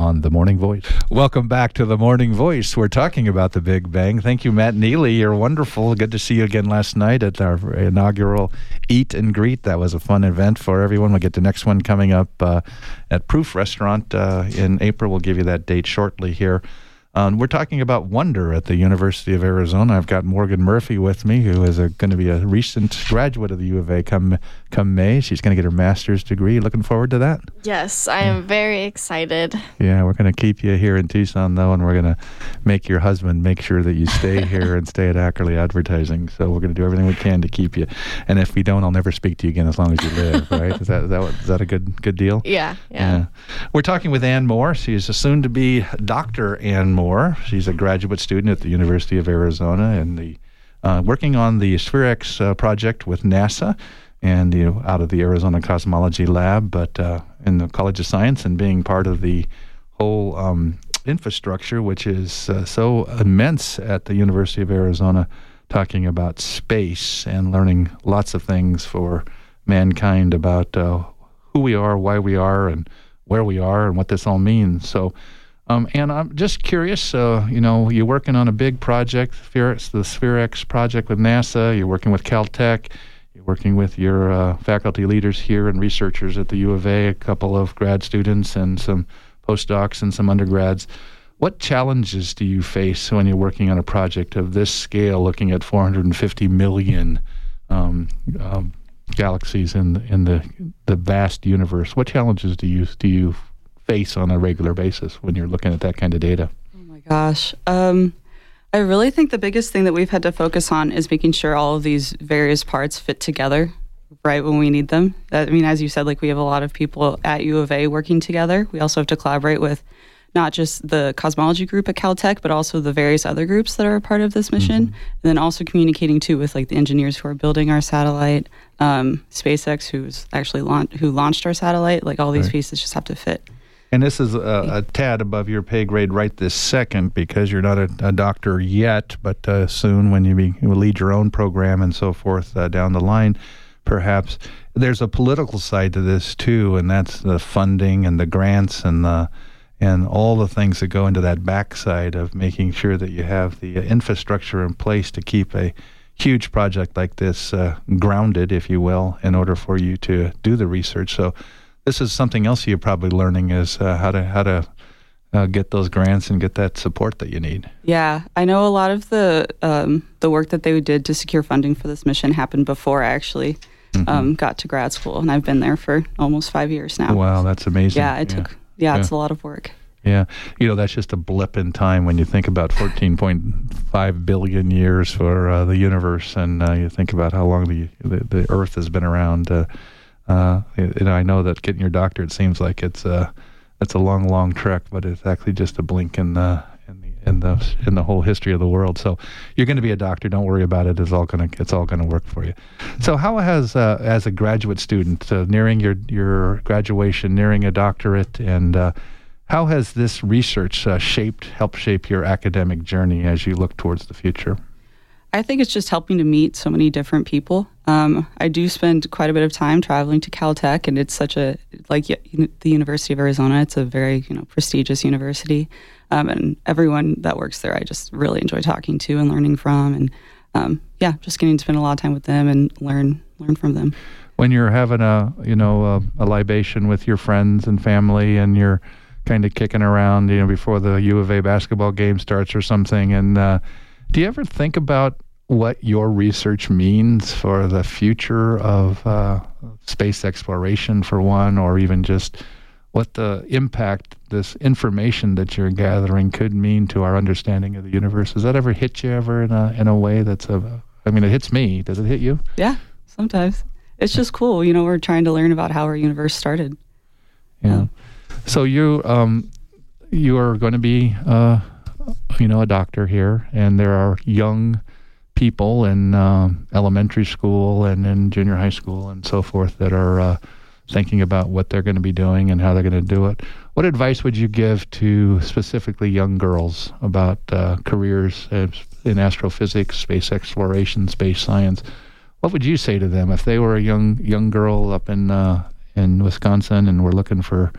on The Morning Voice. Welcome back to The Morning Voice. We're talking about the Big Bang. Thank you, Matt Neely. You're wonderful. Good to see you again last night at our inaugural Eat and Greet. That was a fun event for everyone. We'll get the next one coming up uh, at Proof Restaurant uh, in April. We'll give you that date shortly here. Um, we're talking about wonder at the University of Arizona. I've got Morgan Murphy with me, who is going to be a recent graduate of the U of A come come May. She's going to get her master's degree. Looking forward to that? Yes, I am very excited. Yeah, we're going to keep you here in Tucson, though, and we're going to make your husband make sure that you stay here and stay at Ackerley Advertising. So we're going to do everything we can to keep you. And if we don't, I'll never speak to you again as long as you live, right? Is that is that, what, is that a good good deal? Yeah, yeah. yeah. We're talking with Ann Moore. She's a soon-to-be Doctor Ann Moore. She's a graduate student at the University of Arizona and the uh, working on the SphereX uh, project with NASA and you know, out of the Arizona Cosmology Lab, but uh, in the College of Science and being part of the whole um, infrastructure, which is uh, so immense at the University of Arizona, talking about space and learning lots of things for mankind about uh, who we are, why we are, and where we are, and what this all means. So. Um, and I'm just curious, uh, you know, you're working on a big project, Spherex, the SphereX project with NASA. You're working with Caltech. You're working with your uh, faculty leaders here and researchers at the U of A, a couple of grad students and some postdocs and some undergrads. What challenges do you face when you're working on a project of this scale, looking at four hundred fifty million um, um, galaxies in in the the vast universe? What challenges do you do you face on a regular basis when you're looking at that kind of data? Oh my gosh. Um, I really think the biggest thing that we've had to focus on is making sure all of these various parts fit together right when we need them. I mean, as you said, like we have a lot of people at U of A working together. We also have to collaborate with not just the cosmology group at Caltech, but also the various other groups that are a part of this mission. Mm-hmm. And then also communicating too with like the engineers who are building our satellite, um, SpaceX, who's actually launch, who launched our satellite. Like all these right. pieces just have to fit. And this is a, a tad above your pay grade right this second because you're not a, a doctor yet, but uh, soon when you, be, you will lead your own program and so forth uh, down the line, perhaps. There's a political side to this too, and that's the funding and the grants and the and all the things that go into that backside of making sure that you have the infrastructure in place to keep a huge project like this uh, grounded, if you will, in order for you to do the research. So this is something else you're probably learning is uh, how to how to uh, get those grants and get that support that you need. Yeah, I know a lot of the um, the work that they did to secure funding for this mission happened before I actually mm-hmm. um, got to grad school, and I've been there for almost five years now. Wow, that's amazing. Yeah, it took. Yeah, yeah, it's a lot of work. Yeah, you know, that's just a blip in time when you think about fourteen point five billion years for uh, the universe, and uh, you think about how long the the, the Earth has been around. Uh, Uh, you know, I know that getting your doctorate seems like it's a it's a long, long trek, but it's actually just a blink in the in the in the in the whole history of the world. So you're going to be a doctor. Don't worry about it. It's all going to it's all going to work for you. So how has uh, as a graduate student uh, nearing your your graduation, nearing a doctorate, and uh, how has this research uh, shaped helped shape your academic journey as you look towards the future? I think it's just helping to meet so many different people. Um, I do spend quite a bit of time traveling to Caltech, and it's such a, like the University of Arizona, it's a very, you know, prestigious university. Um, and everyone that works there, I just really enjoy talking to and learning from. And um, yeah, just getting to spend a lot of time with them and learn learn from them. When you're having a, you know, a, a libation with your friends and family and you're kind of kicking around, you know, before the U of A basketball game starts or something, and uh, do you ever think about what your research means for the future of uh, space exploration, for one, or even just what the impact this information that you're gathering could mean to our understanding of the universe? Does that ever hit you ever in a in a way that's a, I mean, it hits me. Does it hit you? Yeah, sometimes. It's just cool. You know, we're trying to learn about how our universe started. Yeah. yeah. So you um you are going to be uh you know a doctor here, and there are young people in um, elementary school and in junior high school and so forth that are uh, thinking about what they're going to be doing and how they're going to do it. What advice would you give to specifically young girls about uh, careers in astrophysics, space exploration, space science? What would you say to them if they were a young young girl up in uh, in Wisconsin and were looking for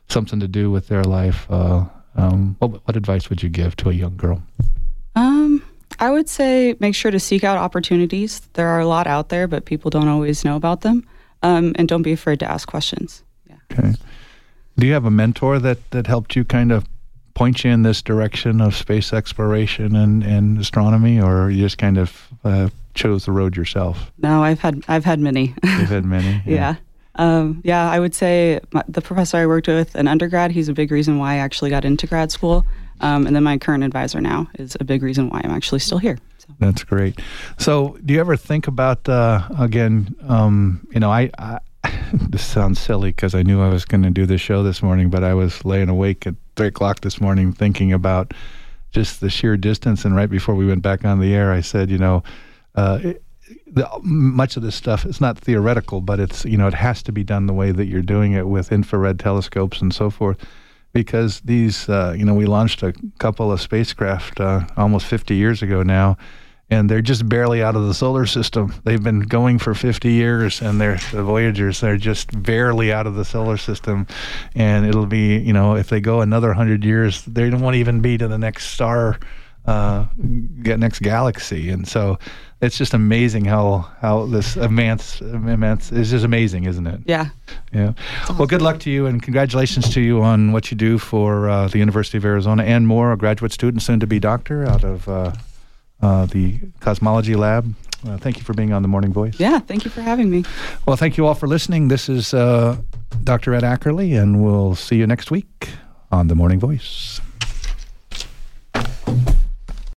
something to do with their life, uh, um, what, what advice would you give to a young girl? Um, I would say make sure to seek out opportunities. There are a lot out there, but people don't always know about them. Um, and don't be afraid to ask questions. Yeah. Okay. Do you have a mentor that, that helped you kind of point you in this direction of space exploration and, and astronomy, or you just kind of uh, chose the road yourself? No, I've had I've had many. You've had many? Yeah. Yeah. Um, yeah, I would say my, the professor I worked with in undergrad, he's a big reason why I actually got into grad school. Um, and then my current advisor now is a big reason why I'm actually still here. So. That's great. So do you ever think about, uh, again, um, you know, I, I this sounds silly because I knew I was going to do this show this morning, but I was laying awake at three o'clock this morning thinking about just the sheer distance. And right before we went back on the air, I said, you know, uh, it, the, much of this stuff is not theoretical, but it's, you know, it has to be done the way that you're doing it with infrared telescopes and so forth. Because these, uh, you know, we launched a couple of spacecraft uh, almost fifty years ago now, and they're just barely out of the solar system. They've been going for fifty years, and they're the Voyagers. They're just barely out of the solar system, and it'll be, you know, if they go another hundred years, they won't even be to the next star, uh, get next galaxy. And so, it's just amazing how how this advance advance is just amazing, isn't it? Yeah. Yeah. Well, good luck to you, and congratulations to you on what you do for uh, the University of Arizona. Ann Moore, a graduate student, soon to be doctor, out of uh, uh, the cosmology lab. Uh, thank you for being on The Morning Voice. Yeah, thank you for having me. Well, thank you all for listening. This is uh, Doctor Ed Ackerley, and we'll see you next week on The Morning Voice.